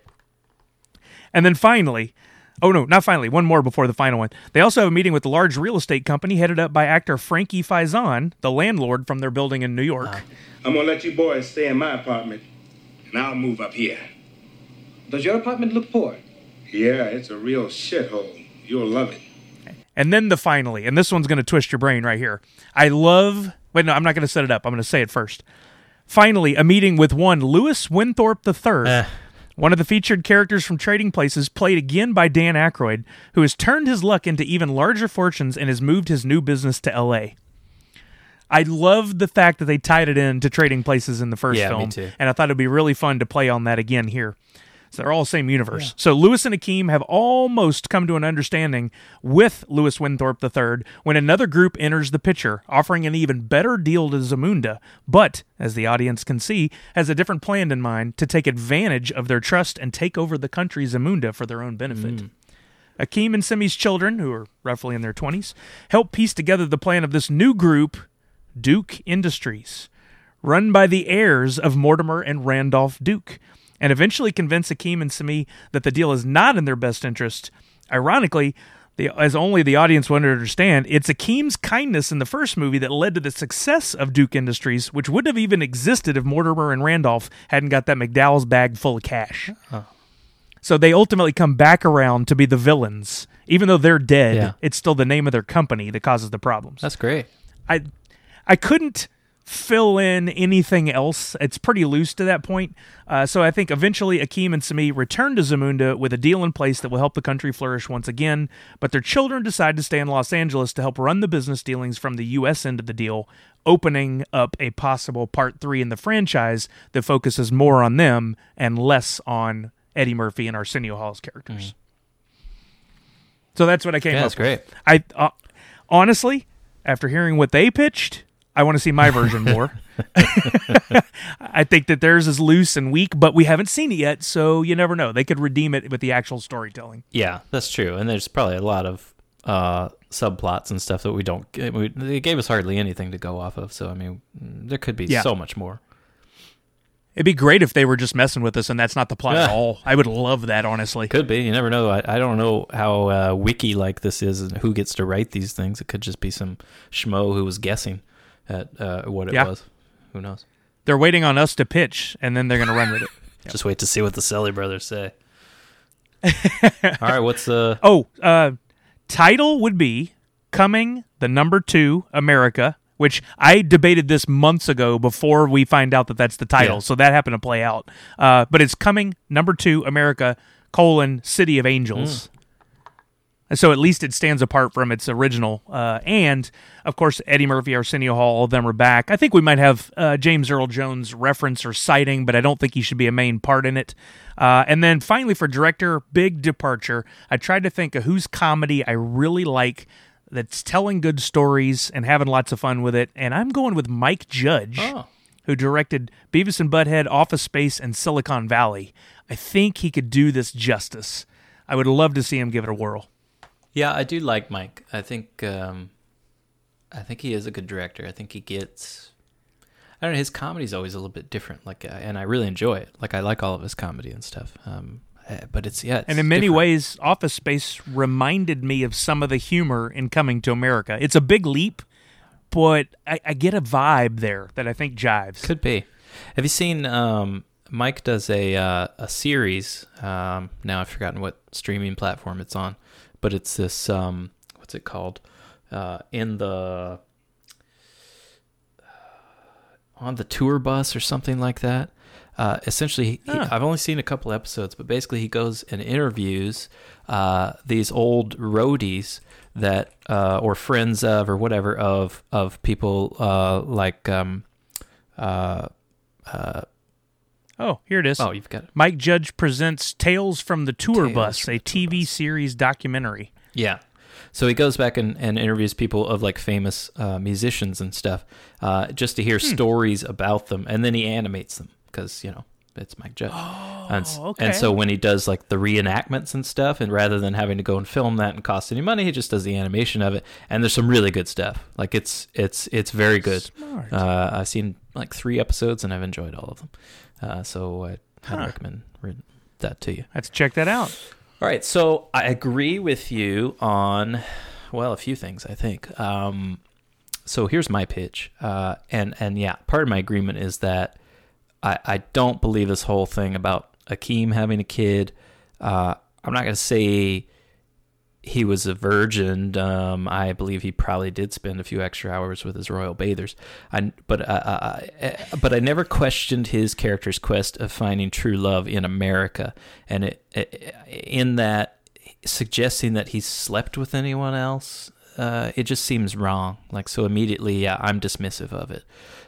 And then finally, one more before the final one. They also have a meeting with a large real estate company headed up by actor Frankie Faison, the landlord from their building in New York. I'm going to let you boys stay in my apartment, and I'll move up here. Does your apartment look poor? Yeah, it's a real shithole. You'll love it. And then the finally, and this one's going to twist your brain right here. I'm not going to set it up. I'm going to say it first. Finally, a meeting with one Louis Winthorpe III, one of the featured characters from Trading Places, played again by Dan Aykroyd, who has turned his luck into even larger fortunes and has moved his new business to L.A. I love the fact that they tied it in to Trading Places in the first film, me too. And I thought it'd be really fun to play on that again here. So they're all the same universe. Yeah. So Louis and Akeem have almost come to an understanding with Louis Winthorpe III when another group enters the picture, offering an even better deal to Zamunda, but, as the audience can see, has a different plan in mind to take advantage of their trust and take over the country Zamunda for their own benefit. Akeem and Simi's children, who are roughly in their 20s, help piece together the plan of this new group, Duke Industries, run by the heirs of Mortimer and Randolph Duke, and eventually convince Akeem and Simi that the deal is not in their best interest. Ironically, as only the audience would understand, it's Akeem's kindness in the first movie that led to the success of Duke Industries, which wouldn't have even existed if Mortimer and Randolph hadn't got that McDowell's bag full of cash. So they ultimately come back around to be the villains. Even though they're dead, it's still the name of their company that causes the problems. That's great. I couldn't fill in anything else. It's pretty loose to that point. So I think eventually Akeem and Sami return to Zamunda with a deal in place that will help the country flourish once again, but their children decide to stay in Los Angeles to help run the business dealings from the U.S. end of the deal, opening up a possible Part 3 in the franchise that focuses more on them and less on Eddie Murphy and Arsenio Hall's characters. So that's what I came up that's great. with. I honestly, after hearing what they pitched, I want to see my version more. I think that theirs is loose and weak, but we haven't seen it yet, so you never know. They could redeem it with the actual storytelling. Yeah, that's true. And there's probably a lot of subplots and stuff that we don't. They gave us hardly anything to go off of, so I mean, there could be so much more. It'd be great if they were just messing with us and that's not the plot at all. I would love that, honestly. Could be. You never know. I don't know how wiki like this is and who gets to write these things. It could just be some schmo who was guessing at what it was. Who knows? They're waiting on us to pitch, and then they're going to run with it. Just wait to see what the Selly brothers say. All right, what's the... title would be Coming, the number 2, America, which I debated this months ago before we find out that that's the title, so that happened to play out. But it's Coming, number 2, America, City of Angels. So at least it stands apart from its original. And, of course, Eddie Murphy, Arsenio Hall, all of them are back. I think we might have James Earl Jones reference or sighting, but I don't think he should be a main part in it. And then finally for director, big departure. I tried to think of whose comedy I really like that's telling good stories and having lots of fun with it. And I'm going with Mike Judge, who directed Beavis and Butthead, Office Space, and Silicon Valley. I think he could do this justice. I would love to see him give it a whirl. Yeah, I do like Mike. I think he is a good director. I think he gets... I don't know, his comedy's always a little bit different, and I really enjoy it. I like all of his comedy and stuff. But it's and in many ways, Office Space reminded me of some of the humor in Coming to America. It's a big leap, but I get a vibe there that I think jives. Could be. Have you seen... Mike does a series, now I've forgotten what streaming platform it's on, but it's this, what's it called? On the tour bus or something like that. Essentially, I've only seen a couple episodes, but basically he goes and interviews these old roadies that, or friends of, or whatever, of people Oh, here it is. Oh, you've got it. Mike Judge presents Tales from the Tour Bus, a TV series documentary. Yeah. So he goes back and interviews people of famous musicians and stuff, just to hear stories about them, and then he animates them because it's Mike Judge. Okay. And so when he does the reenactments and stuff, and rather than having to go and film that and cost any money, he just does the animation of it. And there's some really good stuff. It's very good. Smart. I've seen 3 episodes and I've enjoyed all of them. So I'd recommend that to you. Let's check that out. All right, so I agree with you on, a few things, I think. So here's my pitch. And yeah, part of my agreement is that I don't believe this whole thing about Akeem having a kid. I'm not going to say he was a virgin. I believe he probably did spend a few extra hours with his royal bathers. But I never questioned his character's quest of finding true love in America, and in that suggesting that he slept with anyone else, it just seems wrong. So immediately, yeah, I'm dismissive of it.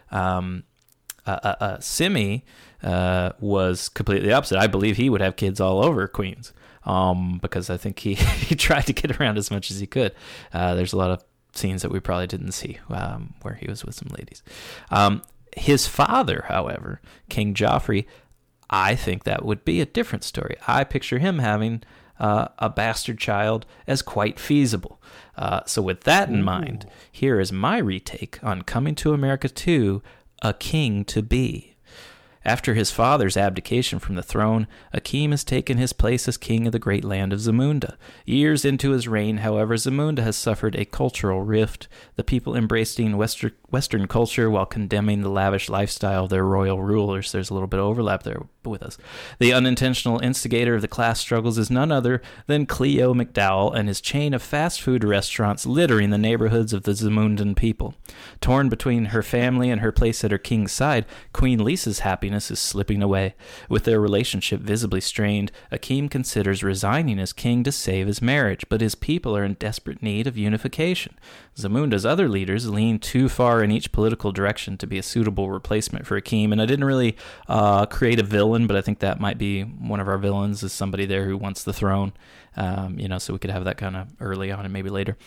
Simi was completely opposite. I believe he would have kids all over Queens. Because I think he tried to get around as much as he could. There's a lot of scenes that we probably didn't see where he was with some ladies. His father, however, King Joffrey, I think that would be a different story. I picture him having a bastard child as quite feasible. So with that in mind, here is my retake on Coming to America 2, A King to Be. After his father's abdication from the throne, Akeem has taken his place as king of the great land of Zamunda. Years into his reign, however, Zamunda has suffered a cultural rift, the people embracing Western culture while condemning the lavish lifestyle of their royal rulers. There's a little bit of overlap there with us. The unintentional instigator of the class struggles is none other than Cleo McDowell and his chain of fast food restaurants littering the neighborhoods of the Zamundan people. Torn between her family and her place at her king's side, Queen Lisa's happiness is slipping away. With their relationship visibly strained, Akeem considers resigning as king to save his marriage, but his people are in desperate need of unification. Zamunda's other leaders lean too far in each political direction to be a suitable replacement for Akeem, and I didn't really create a villain, but I think that might be one of our villains, is somebody there who wants the throne, so we could have that kind of early on and maybe later.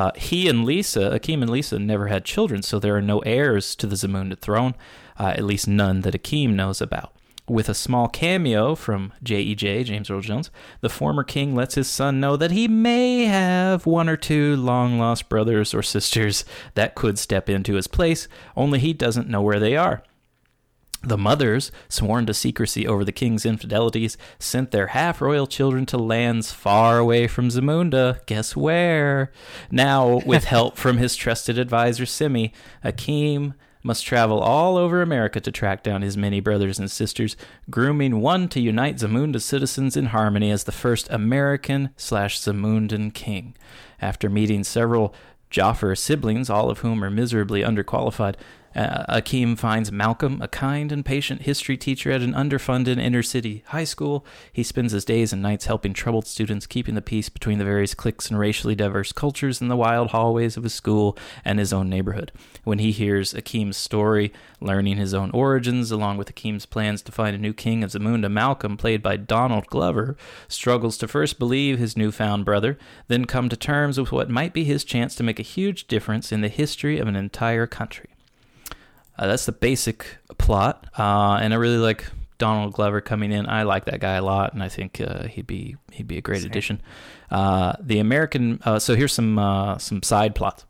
Akeem and Lisa never had children, so there are no heirs to the Zamunda throne, at least none that Akeem knows about. With a small cameo from J.E.J., James Earl Jones, the former king lets his son know that he may have one or two long-lost brothers or sisters that could step into his place, only he doesn't know where they are. The mothers, sworn to secrecy over the king's infidelities, sent their half-royal children to lands far away from Zamunda. Guess where? Now, with help from his trusted advisor Simi, Akeem must travel all over America to track down his many brothers and sisters, grooming one to unite Zamunda citizens in harmony as the first American/Zamundan king. After meeting several Jaffer siblings, all of whom are miserably underqualified, Akeem finds Malcolm, a kind and patient history teacher at an underfunded inner-city high school. He spends his days and nights helping troubled students, keeping the peace between the various cliques and racially diverse cultures in the wild hallways of his school and his own neighborhood. When he hears Akeem's story, learning his own origins, along with Akeem's plans to find a new king of Zamunda, Malcolm, played by Donald Glover, struggles to first believe his newfound brother, then come to terms with what might be his chance to make a huge difference in the history of an entire country. That's the basic plot, and I really like Donald Glover coming in. I like that guy a lot, and I think he'd be a great addition. The American. So here's some side plots.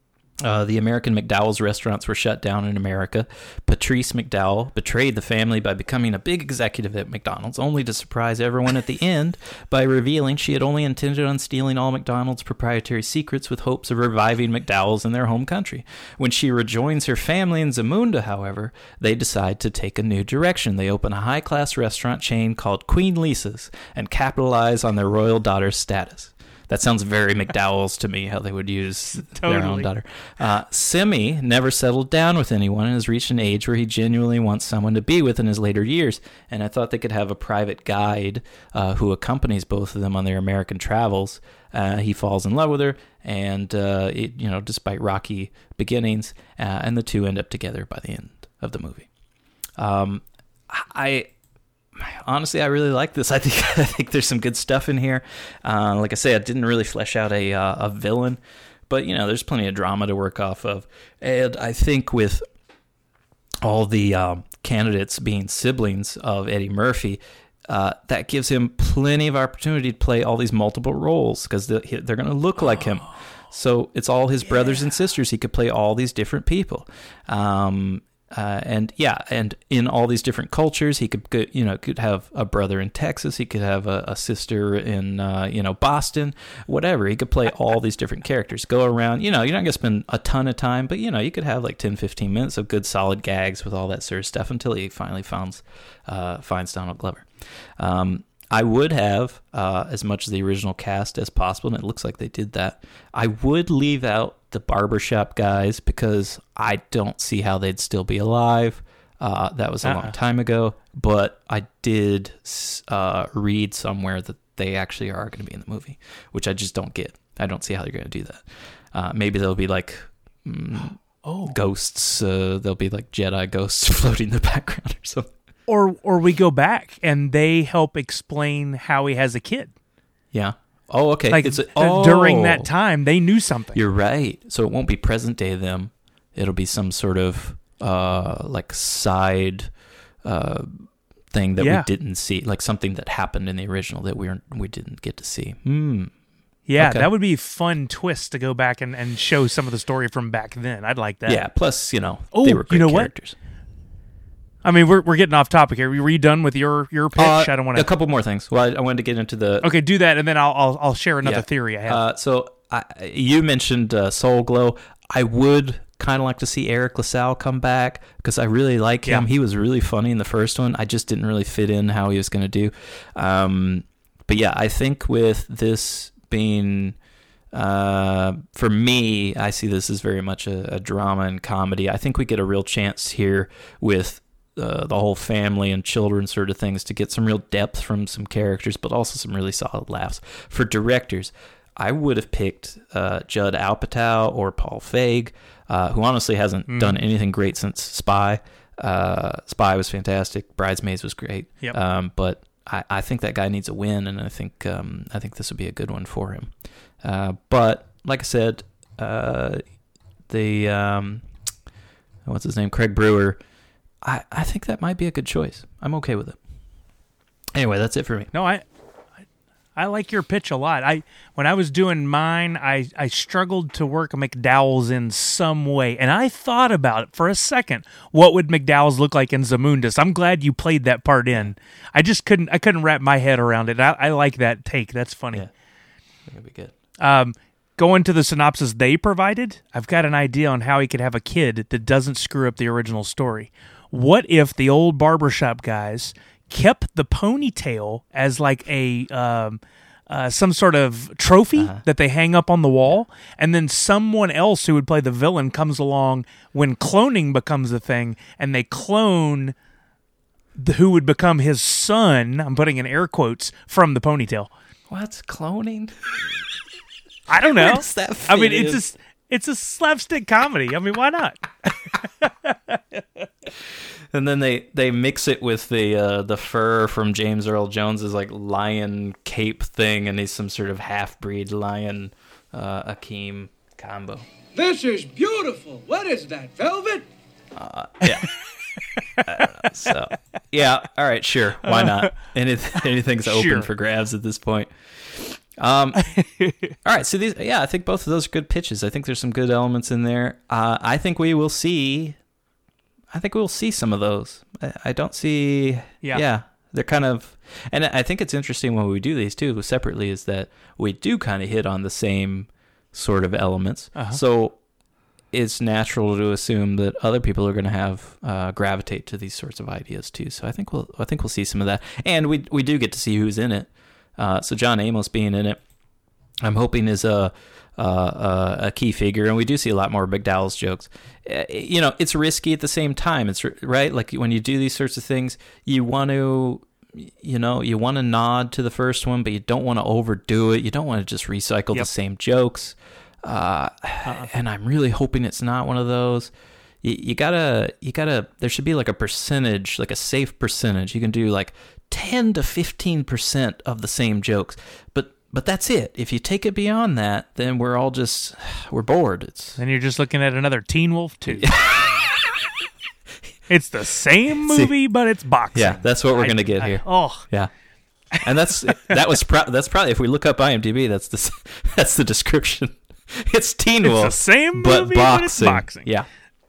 The American McDowell's restaurants were shut down in America. Patrice McDowell betrayed the family by becoming a big executive at McDonald's, only to surprise everyone at the end by revealing she had only intended on stealing all McDonald's proprietary secrets with hopes of reviving McDowell's in their home country. When she rejoins her family in Zamunda, however, they decide to take a new direction. They open a high-class restaurant chain called Queen Lisa's and capitalize on their royal daughter's status. That sounds very McDowell's to me, how they would use their own daughter. Simi never settled down with anyone and has reached an age where he genuinely wants someone to be with in his later years. And I thought they could have a private guide who accompanies both of them on their American travels. He falls in love with her, and despite rocky beginnings, and the two end up together by the end of the movie. Honestly, I really like this. I think there's some good stuff in here. Like I say, I didn't really flesh out a villain, but there's plenty of drama to work off of. And I think with all the candidates being siblings of Eddie Murphy, that gives him plenty of opportunity to play all these multiple roles because they're going to look like him. So it's all his brothers and sisters. He could play all these different people. And in all these different cultures, he could have a brother in Texas, he could have a sister in Boston, whatever. He could play all these different characters. Go around, you're not going to spend a ton of time, but you could have like 10-15 minutes of good solid gags with all that sort of stuff until he finally finds Donald Glover. I would have as much of the original cast as possible, and it looks like they did that. I would leave out the barbershop guys because I don't see how they'd still be alive. That was a long time ago, but I did read somewhere that they actually are going to be in the movie, which I just don't get. I don't see how they're going to do that. Maybe they'll be like ghosts. They'll be like Jedi ghosts floating in the background or something. Or we go back and they help explain how he has a kid. Yeah. Oh, okay. Like during that time, they knew something. You're right. So it won't be present day them. It'll be some sort of like side thing that we didn't see, like something that happened in the original that we didn't get to see. Yeah, okay. That would be a fun twist to go back and show some of the story from back then. I'd like that. Yeah. Plus, they were great characters. I mean, we're getting off topic here. Were you done with your pitch? I don't want to. A couple more things. Well, I wanted to get into the. Okay, do that, and then I'll share another theory I have. You mentioned Soul Glow. I would kind of like to see Eric LaSalle come back because I really like him. He was really funny in the first one. I just didn't really fit in how he was going to do. But yeah, I think with this being, for me, I see this as very much a drama and comedy. I think we get a real chance here with the whole family and children sort of things to get some real depth from some characters, but also some really solid laughs. For directors, I would have picked Judd Apatow or Paul Feig, who honestly hasn't done anything great since Spy. Spy was fantastic. Bridesmaids was great. Yep. But I think that guy needs a win, and I think this would be a good one for him. But like I said, what's his name, Craig Brewer. I think that might be a good choice. I'm okay with it. Anyway, that's it for me. No, I like your pitch a lot. When I was doing mine, I struggled to work McDowell's in some way, and I thought about it for a second. What would McDowell's look like in Zamundus? I'm glad you played that part in. I couldn't wrap my head around it. I like that take. That's funny. Yeah, that'd be good. Going to the synopsis they provided, I've got an idea on how he could have a kid that doesn't screw up the original story. What if the old barbershop guys kept the ponytail as like a some sort of trophy that they hang up on the wall, and then someone else who would play the villain comes along when cloning becomes a thing, and they clone who would become his son, I'm putting in air quotes, from the ponytail. What's cloning? I don't know. Where does that fit I mean, in? it's a slapstick comedy. I mean, why not? And then they mix it with the fur from James Earl Jones's like lion cape thing, and he's some sort of half-breed lion Akeem combo. This is beautiful. What is that, velvet? Yeah. So, yeah, all right, sure. Why not? Anything's open Sure. for grabs at this point. All right, so I think both of those are good pitches. I think there's some good elements in there. I think we will see some of those. I don't see. Yeah, they're kind of, and I think it's interesting when we do these too separately is that we do kind of hit on the same sort of elements. So it's natural to assume that other people are going to have gravitate to these sorts of ideas too. So I think we'll see some of that, and we do get to see who's in it. So John Amos being in it, I'm hoping is a key figure, and we do see a lot more McDowell's jokes. It's risky at the same time. It's right, like when you do these sorts of things, you want to nod to the first one, but you don't want to overdo it. You don't want to just recycle the same jokes. And I'm really hoping it's not one of those. You gotta. There should be like a percentage, like a safe percentage. You can do like 10 to 15% of the same jokes, but that's it. If you take it beyond that, then we're bored. Then you're just looking at another Teen Wolf 2. It's the same movie, but it's boxing. Yeah, that's what we're gonna get here. Yeah, and that's probably, if we look up IMDb, that's the description. It's Teen Wolf, the same but movie, boxing. but it's boxing. Yeah.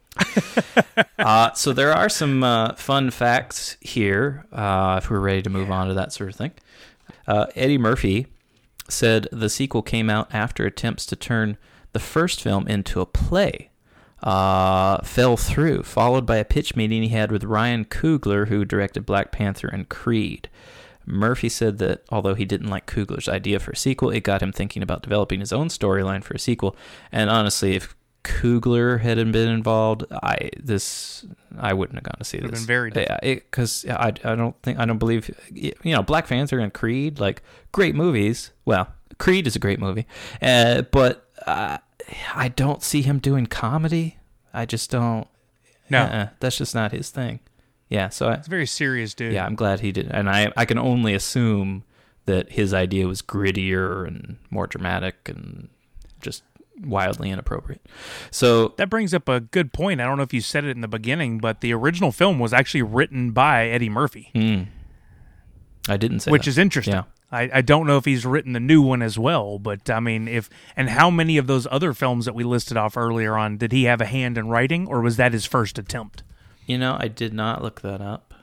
So there are some fun facts here, if we're ready to move on to that sort of thing. Eddie Murphy said the sequel came out after attempts to turn the first film into a play fell through, followed by a pitch meeting he had with Ryan Coogler, who directed Black Panther and Creed. Murphy said that although he didn't like Coogler's idea for a sequel, it got him thinking about developing his own storyline for a sequel. And honestly, if Coogler hadn't been involved, I wouldn't have gone to see this. Would have been very different. Yeah, because I don't believe, Black Panther and Creed, like, great movies. Well, Creed is a great movie, but I don't see him doing comedy. I just don't. No, that's just not his thing. Yeah, so it's a very serious dude. Yeah, I'm glad he did, and I can only assume that his idea was grittier and more dramatic and just wildly inappropriate. So that brings up a good point. I don't know if you said it in the beginning, but the original film was actually written by Eddie Murphy. I didn't say which that. is interesting. Yeah. I don't know if he's written the new one as well, but I mean, and how many of those other films that we listed off earlier on did he have a hand in writing, or was that his first attempt? I did not look that up.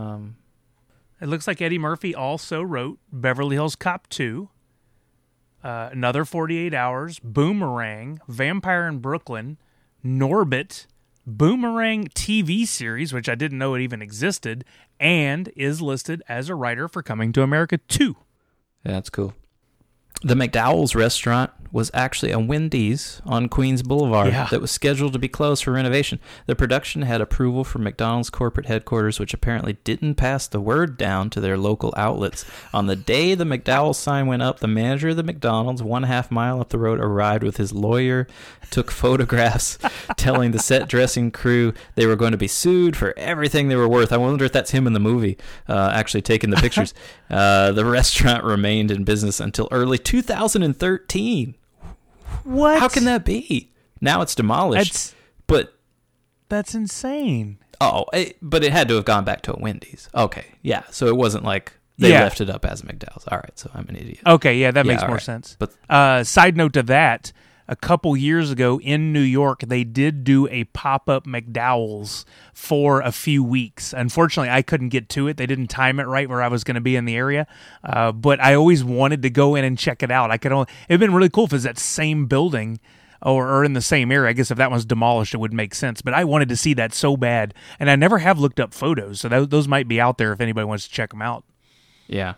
It looks like Eddie Murphy also wrote Beverly Hills Cop 2, Another 48 Hours, Boomerang, Vampire in Brooklyn, Norbit, Boomerang TV series, which I didn't know it even existed, and is listed as a writer for Coming to America 2. Yeah, that's cool. The McDowell's restaurant was actually a Wendy's on Queens Boulevard that was scheduled to be closed for renovation. The production had approval from McDonald's corporate headquarters, which apparently didn't pass the word down to their local outlets. On the day the McDowell's sign went up, the manager of the McDonald's, 1.5 miles up the road, arrived with his lawyer, took photographs, telling the set dressing crew they were going to be sued for everything they were worth. I wonder if that's him in the movie, actually taking the pictures. The restaurant remained in business until early 2013. What? How can that be? Now it's demolished. That's insane. But it had to have gone back to a Wendy's. Okay, yeah. So it wasn't like they left it up as a McDowell's. All right, so I'm an idiot. Okay, yeah, that makes more sense. But side note to that, a couple years ago in New York, they did do a pop-up McDowell's for a few weeks. Unfortunately, I couldn't get to it. They didn't time it right where I was going to be in the area. But I always wanted to go in and check it out. It'd been really cool if it was that same building or in the same area. I guess if that one's demolished, it would make sense. But I wanted to see that so bad. And I never have looked up photos. So those might be out there if anybody wants to check them out. Yeah.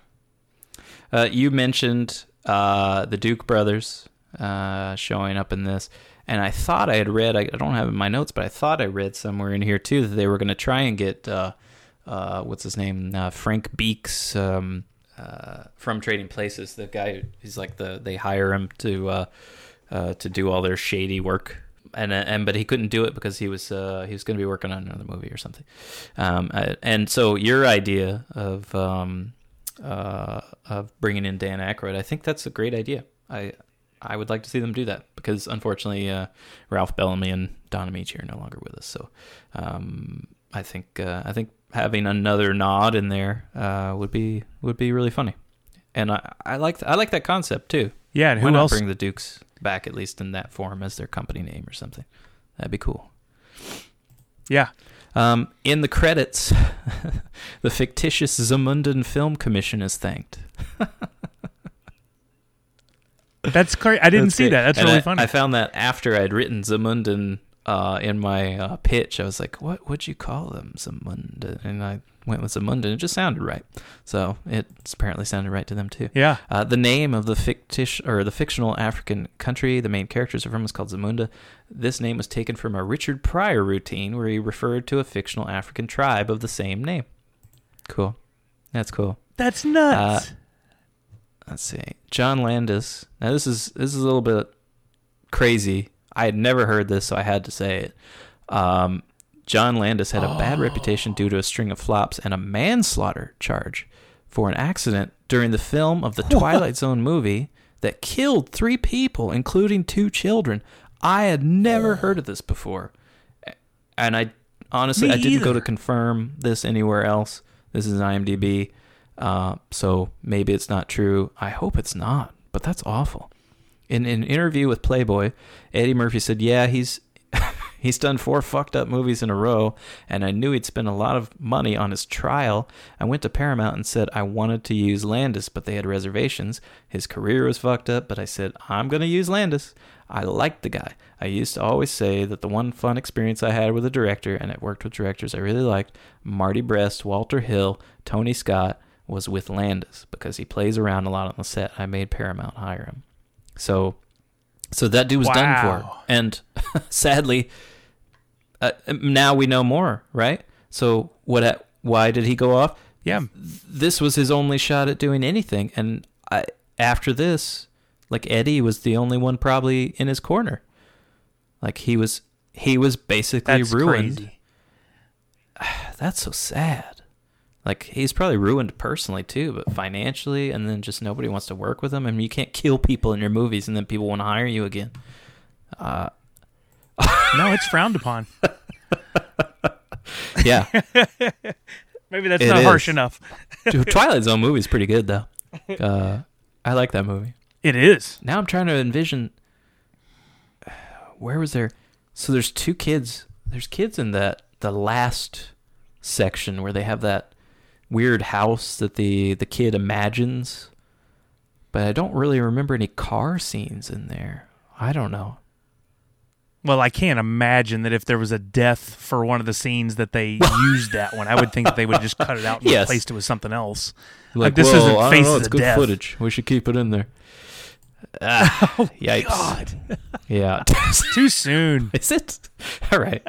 You mentioned the Duke brothers showing up in this, and I thought I had read, I don't have it in my notes, but I thought I read somewhere in here too that they were going to try and get what's his name, Frank Beeks from Trading Places. The guy, he's like they hire him to do all their shady work, but he couldn't do it because he was going to be working on another movie or something. And so your idea of bringing in Dan Aykroyd, I think that's a great idea. I would like to see them do that because, unfortunately, Ralph Bellamy and Don Amici are no longer with us. So, I think having another nod in there would be really funny, and I like that concept too. Yeah, and why who not else? Bring the Dukes back at least in that form as their company name or something? That'd be cool. Yeah. In the credits, the fictitious Zamundan Film Commission is thanked. That's crazy. I didn't see that. That's really funny. I found that after I'd written Zamundan in my pitch. I was like, what would you call them? Zamundan. And I went with Zamundan. It just sounded right. So it apparently sounded right to them too. Yeah. The name of the fictional African country the main characters are from is called Zamunda. This name was taken from a Richard Pryor routine where he referred to a fictional African tribe of the same name. Cool. That's cool. That's nuts. Let's see. John Landis. Now this is a little bit crazy. I had never heard this, so I had to say it. John Landis had a bad reputation due to a string of flops and a manslaughter charge for an accident during the film of the Twilight Zone movie that killed 3 people, including 2 children. I had never heard of this before. And I didn't go to confirm this anywhere else. This is IMDb. So maybe it's not true. I hope it's not, but that's awful. In an interview with Playboy, Eddie Murphy said, yeah, he's done 4 fucked up movies in a row, and I knew he'd spent a lot of money on his trial. I went to Paramount and said I wanted to use Landis, but they had reservations. His career was fucked up, but I said, I'm going to use Landis. I liked the guy. I used to always say that the one fun experience I had with a director, and I've worked with directors I really liked, Marty Brest, Walter Hill, Tony Scott, was with Landis because he plays around a lot on the set. I made Paramount hire him. So that dude was done for. And sadly, now we know more, right? So why did he go off? Yeah. This was his only shot at doing anything. And after this, like, Eddie was the only one probably in his corner. Like, he was basically That's ruined. Crazy. That's so sad. Like, he's probably ruined personally too, but financially, and then just nobody wants to work with him. I mean, you can't kill people in your movies and then people want to hire you again. No, it's frowned upon. Yeah. Maybe that's not harsh enough. Twilight Zone movie is pretty good, though. I like that movie. It is. Now I'm trying to envision, where was there? So there's 2 kids. There's kids in that the last section where they have that weird house that the kid imagines, but I don't really remember any car scenes in there. I don't know. Well, I can't imagine that if there was a death for one of the scenes that they used that one. I would think that they would just cut it out and Yes. replaced it with something else. Like, this well, isn't I don't Faces know, it's of good Death. footage. We should keep it in there. Yikes. God. Yeah. Too soon. Is it? All right.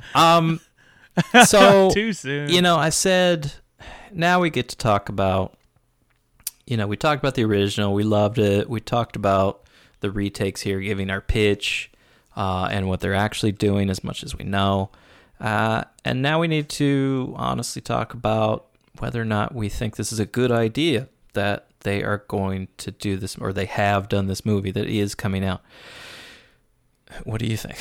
So, Too soon. you know, I said, now we get to talk about, you know, we talked about the original. We loved it. We talked about the retakes here, giving our pitch and what they're actually doing as much as we know. And now we need to honestly talk about whether or not we think this is a good idea that they are going to do this, or they have done this movie that is coming out. What do you think?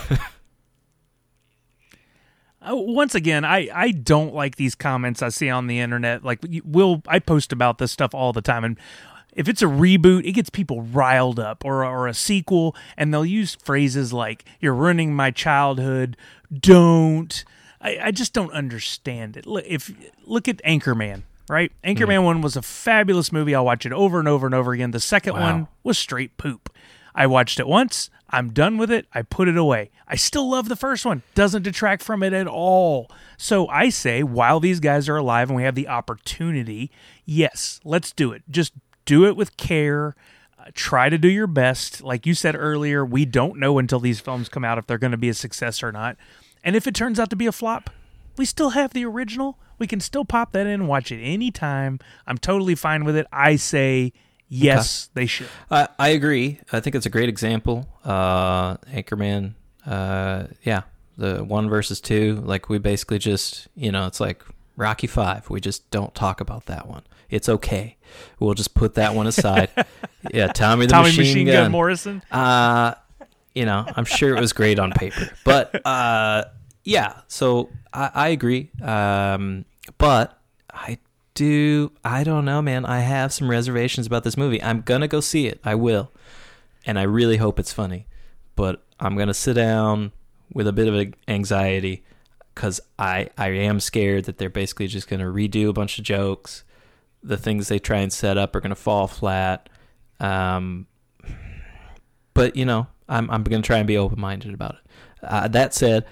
Once again, I don't like these comments I see on the internet. Like, I post about this stuff all the time, and if it's a reboot, it gets people riled up, or a sequel, and they'll use phrases like, "You're ruining my childhood," "Don't." I just don't understand it. Look at Anchorman, right? Anchorman 1 was a fabulous movie. I'll watch it over and over and over again. The second one was straight poop. I watched it once. I'm done with it. I put it away. I still love the first one. Doesn't detract from it at all. So I say, while these guys are alive and we have the opportunity, yes, let's do it. Just do it with care. Try to do your best. Like you said earlier, we don't know until these films come out if they're going to be a success or not. And if it turns out to be a flop, we still have the original. We can still pop that in and watch it anytime. I'm totally fine with it. I say yes, they should. I agree. I think it's a great example. Anchorman, the 1 versus 2, like we basically just, you know, it's like Rocky 5. We just don't talk about that one. It's okay. We'll just put that one aside. Yeah, Tommy the Machine Gun Morrison. You know, I'm sure it was great on paper. But, yeah, so I agree. But I don't know, man. I have some reservations about this movie. I'm going to go see it. I will. And I really hope it's funny. But I'm going to sit down with a bit of anxiety because I am scared that they're basically just going to redo a bunch of jokes. The things they try and set up are going to fall flat. But, you know, I'm going to try and be open-minded about it. That said,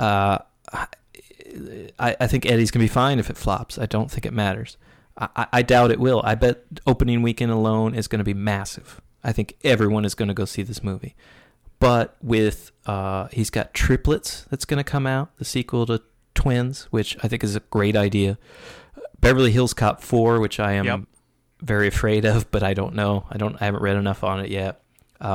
I think Eddie's going to be fine if it flops. I don't think it matters. I doubt it will. I bet opening weekend alone is going to be massive. I think everyone is going to go see this movie. But with he's got Triplets that's going to come out, the sequel to Twins, which I think is a great idea. Beverly Hills Cop 4, which I am very afraid of, but I don't know. I haven't read enough on it yet.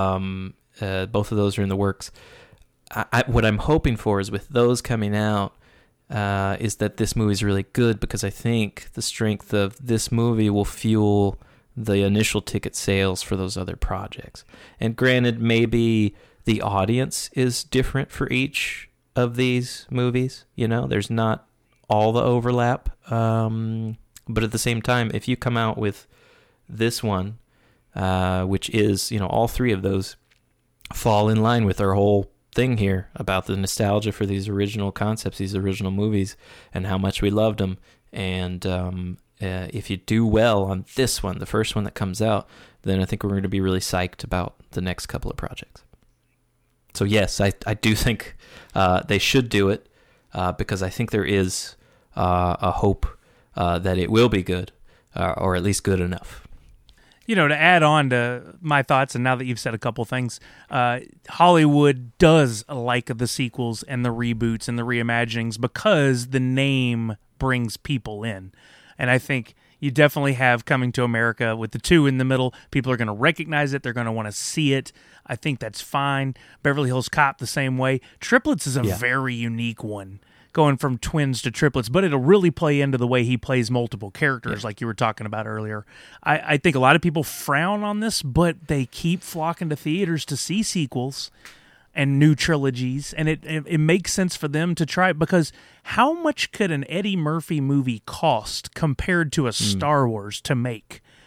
Both of those are in the works. What I'm hoping for is with those coming out, is that this movie is really good, because I think the strength of this movie will fuel the initial ticket sales for those other projects. And granted, maybe the audience is different for each of these movies. You know, there's not all the overlap. But at the same time, if you come out with this one, which is, you know, all three of those fall in line with our whole thing here about the nostalgia for these original concepts, these original movies, and how much we loved them. And if you do well on this one, the first one that comes out, then I think we're going to be really psyched about the next couple of projects. So yes, I do think they should do it, because I think there is a hope that it will be good, or at least good enough. You know, to add on to my thoughts, and now that you've said a couple things, Hollywood does like the sequels and the reboots and the reimaginings because the name brings people in. And I think you definitely have Coming to America with the 2 in the middle. People are going to recognize it. They're going to want to see it. I think that's fine. Beverly Hills Cop the same way. Triplets is a very unique one, going from twins to triplets, but it'll really play into the way he plays multiple characters, like you were talking about earlier. I think a lot of people frown on this, but they keep flocking to theaters to see sequels and new trilogies, and it makes sense for them to try it, because how much could an Eddie Murphy movie cost compared to a Star Wars to make?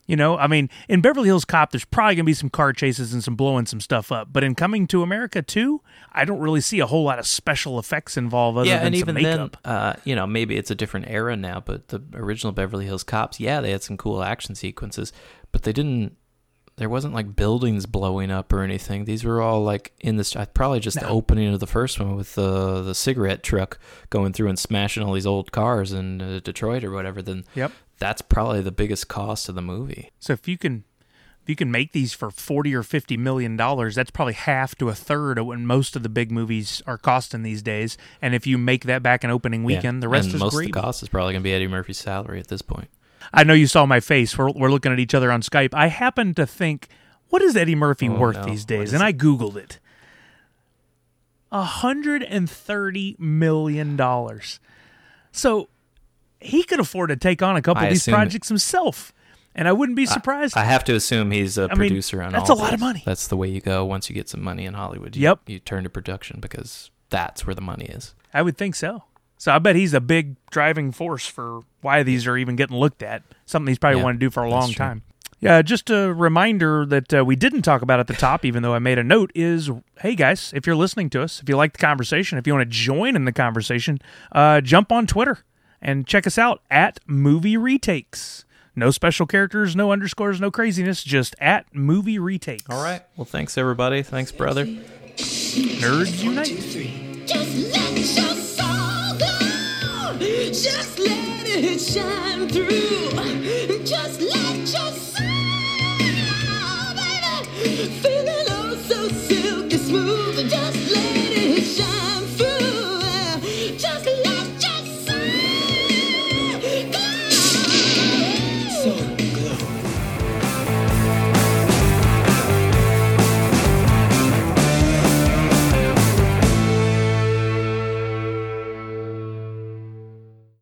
You know, I mean, in Beverly Hills Cop, there's probably going to be some car chases and some blowing some stuff up. But in Coming to America 2, I don't really see a whole lot of special effects involved other than some makeup. Then, maybe it's a different era now, but the original Beverly Hills Cops, they had some cool action sequences, but there wasn't like buildings blowing up or anything. These were all like in this, probably just the opening of the first one with the cigarette truck going through and smashing all these old cars in Detroit or whatever. Then that's probably the biggest cost of the movie. So if you can make these for $40 or $50 million, that's probably half to a third of what most of the big movies are costing these days. And if you make that back in opening weekend, the rest is most great. Of the cost is probably going to be Eddie Murphy's salary at this point. I know you saw my face. We're looking at each other on Skype. I happen to think, what is Eddie Murphy worth these days? And I Googled it. $130 million. So he could afford to take on a couple of these projects himself. And I wouldn't be surprised. I have to assume he's a producer on all that's a lot of money. That's the way you go once you get some money in Hollywood. You turn to production because that's where the money is. I would think so. So I bet he's a big driving force for why these are even getting looked at. Something he's probably wanted to do for a long time. Yeah, just a reminder that we didn't talk about at the top, even though I made a note, is, hey guys, if you're listening to us, if you like the conversation, if you want to join in the conversation, jump on Twitter and check us out at Movie Retakes. No special characters, no underscores, no craziness, just at Movie Retakes. All right. Well, thanks, everybody. Thanks, brother. Nerds Unite. Just let your soul go. Just let it shine through. Just let your soul, baby, feel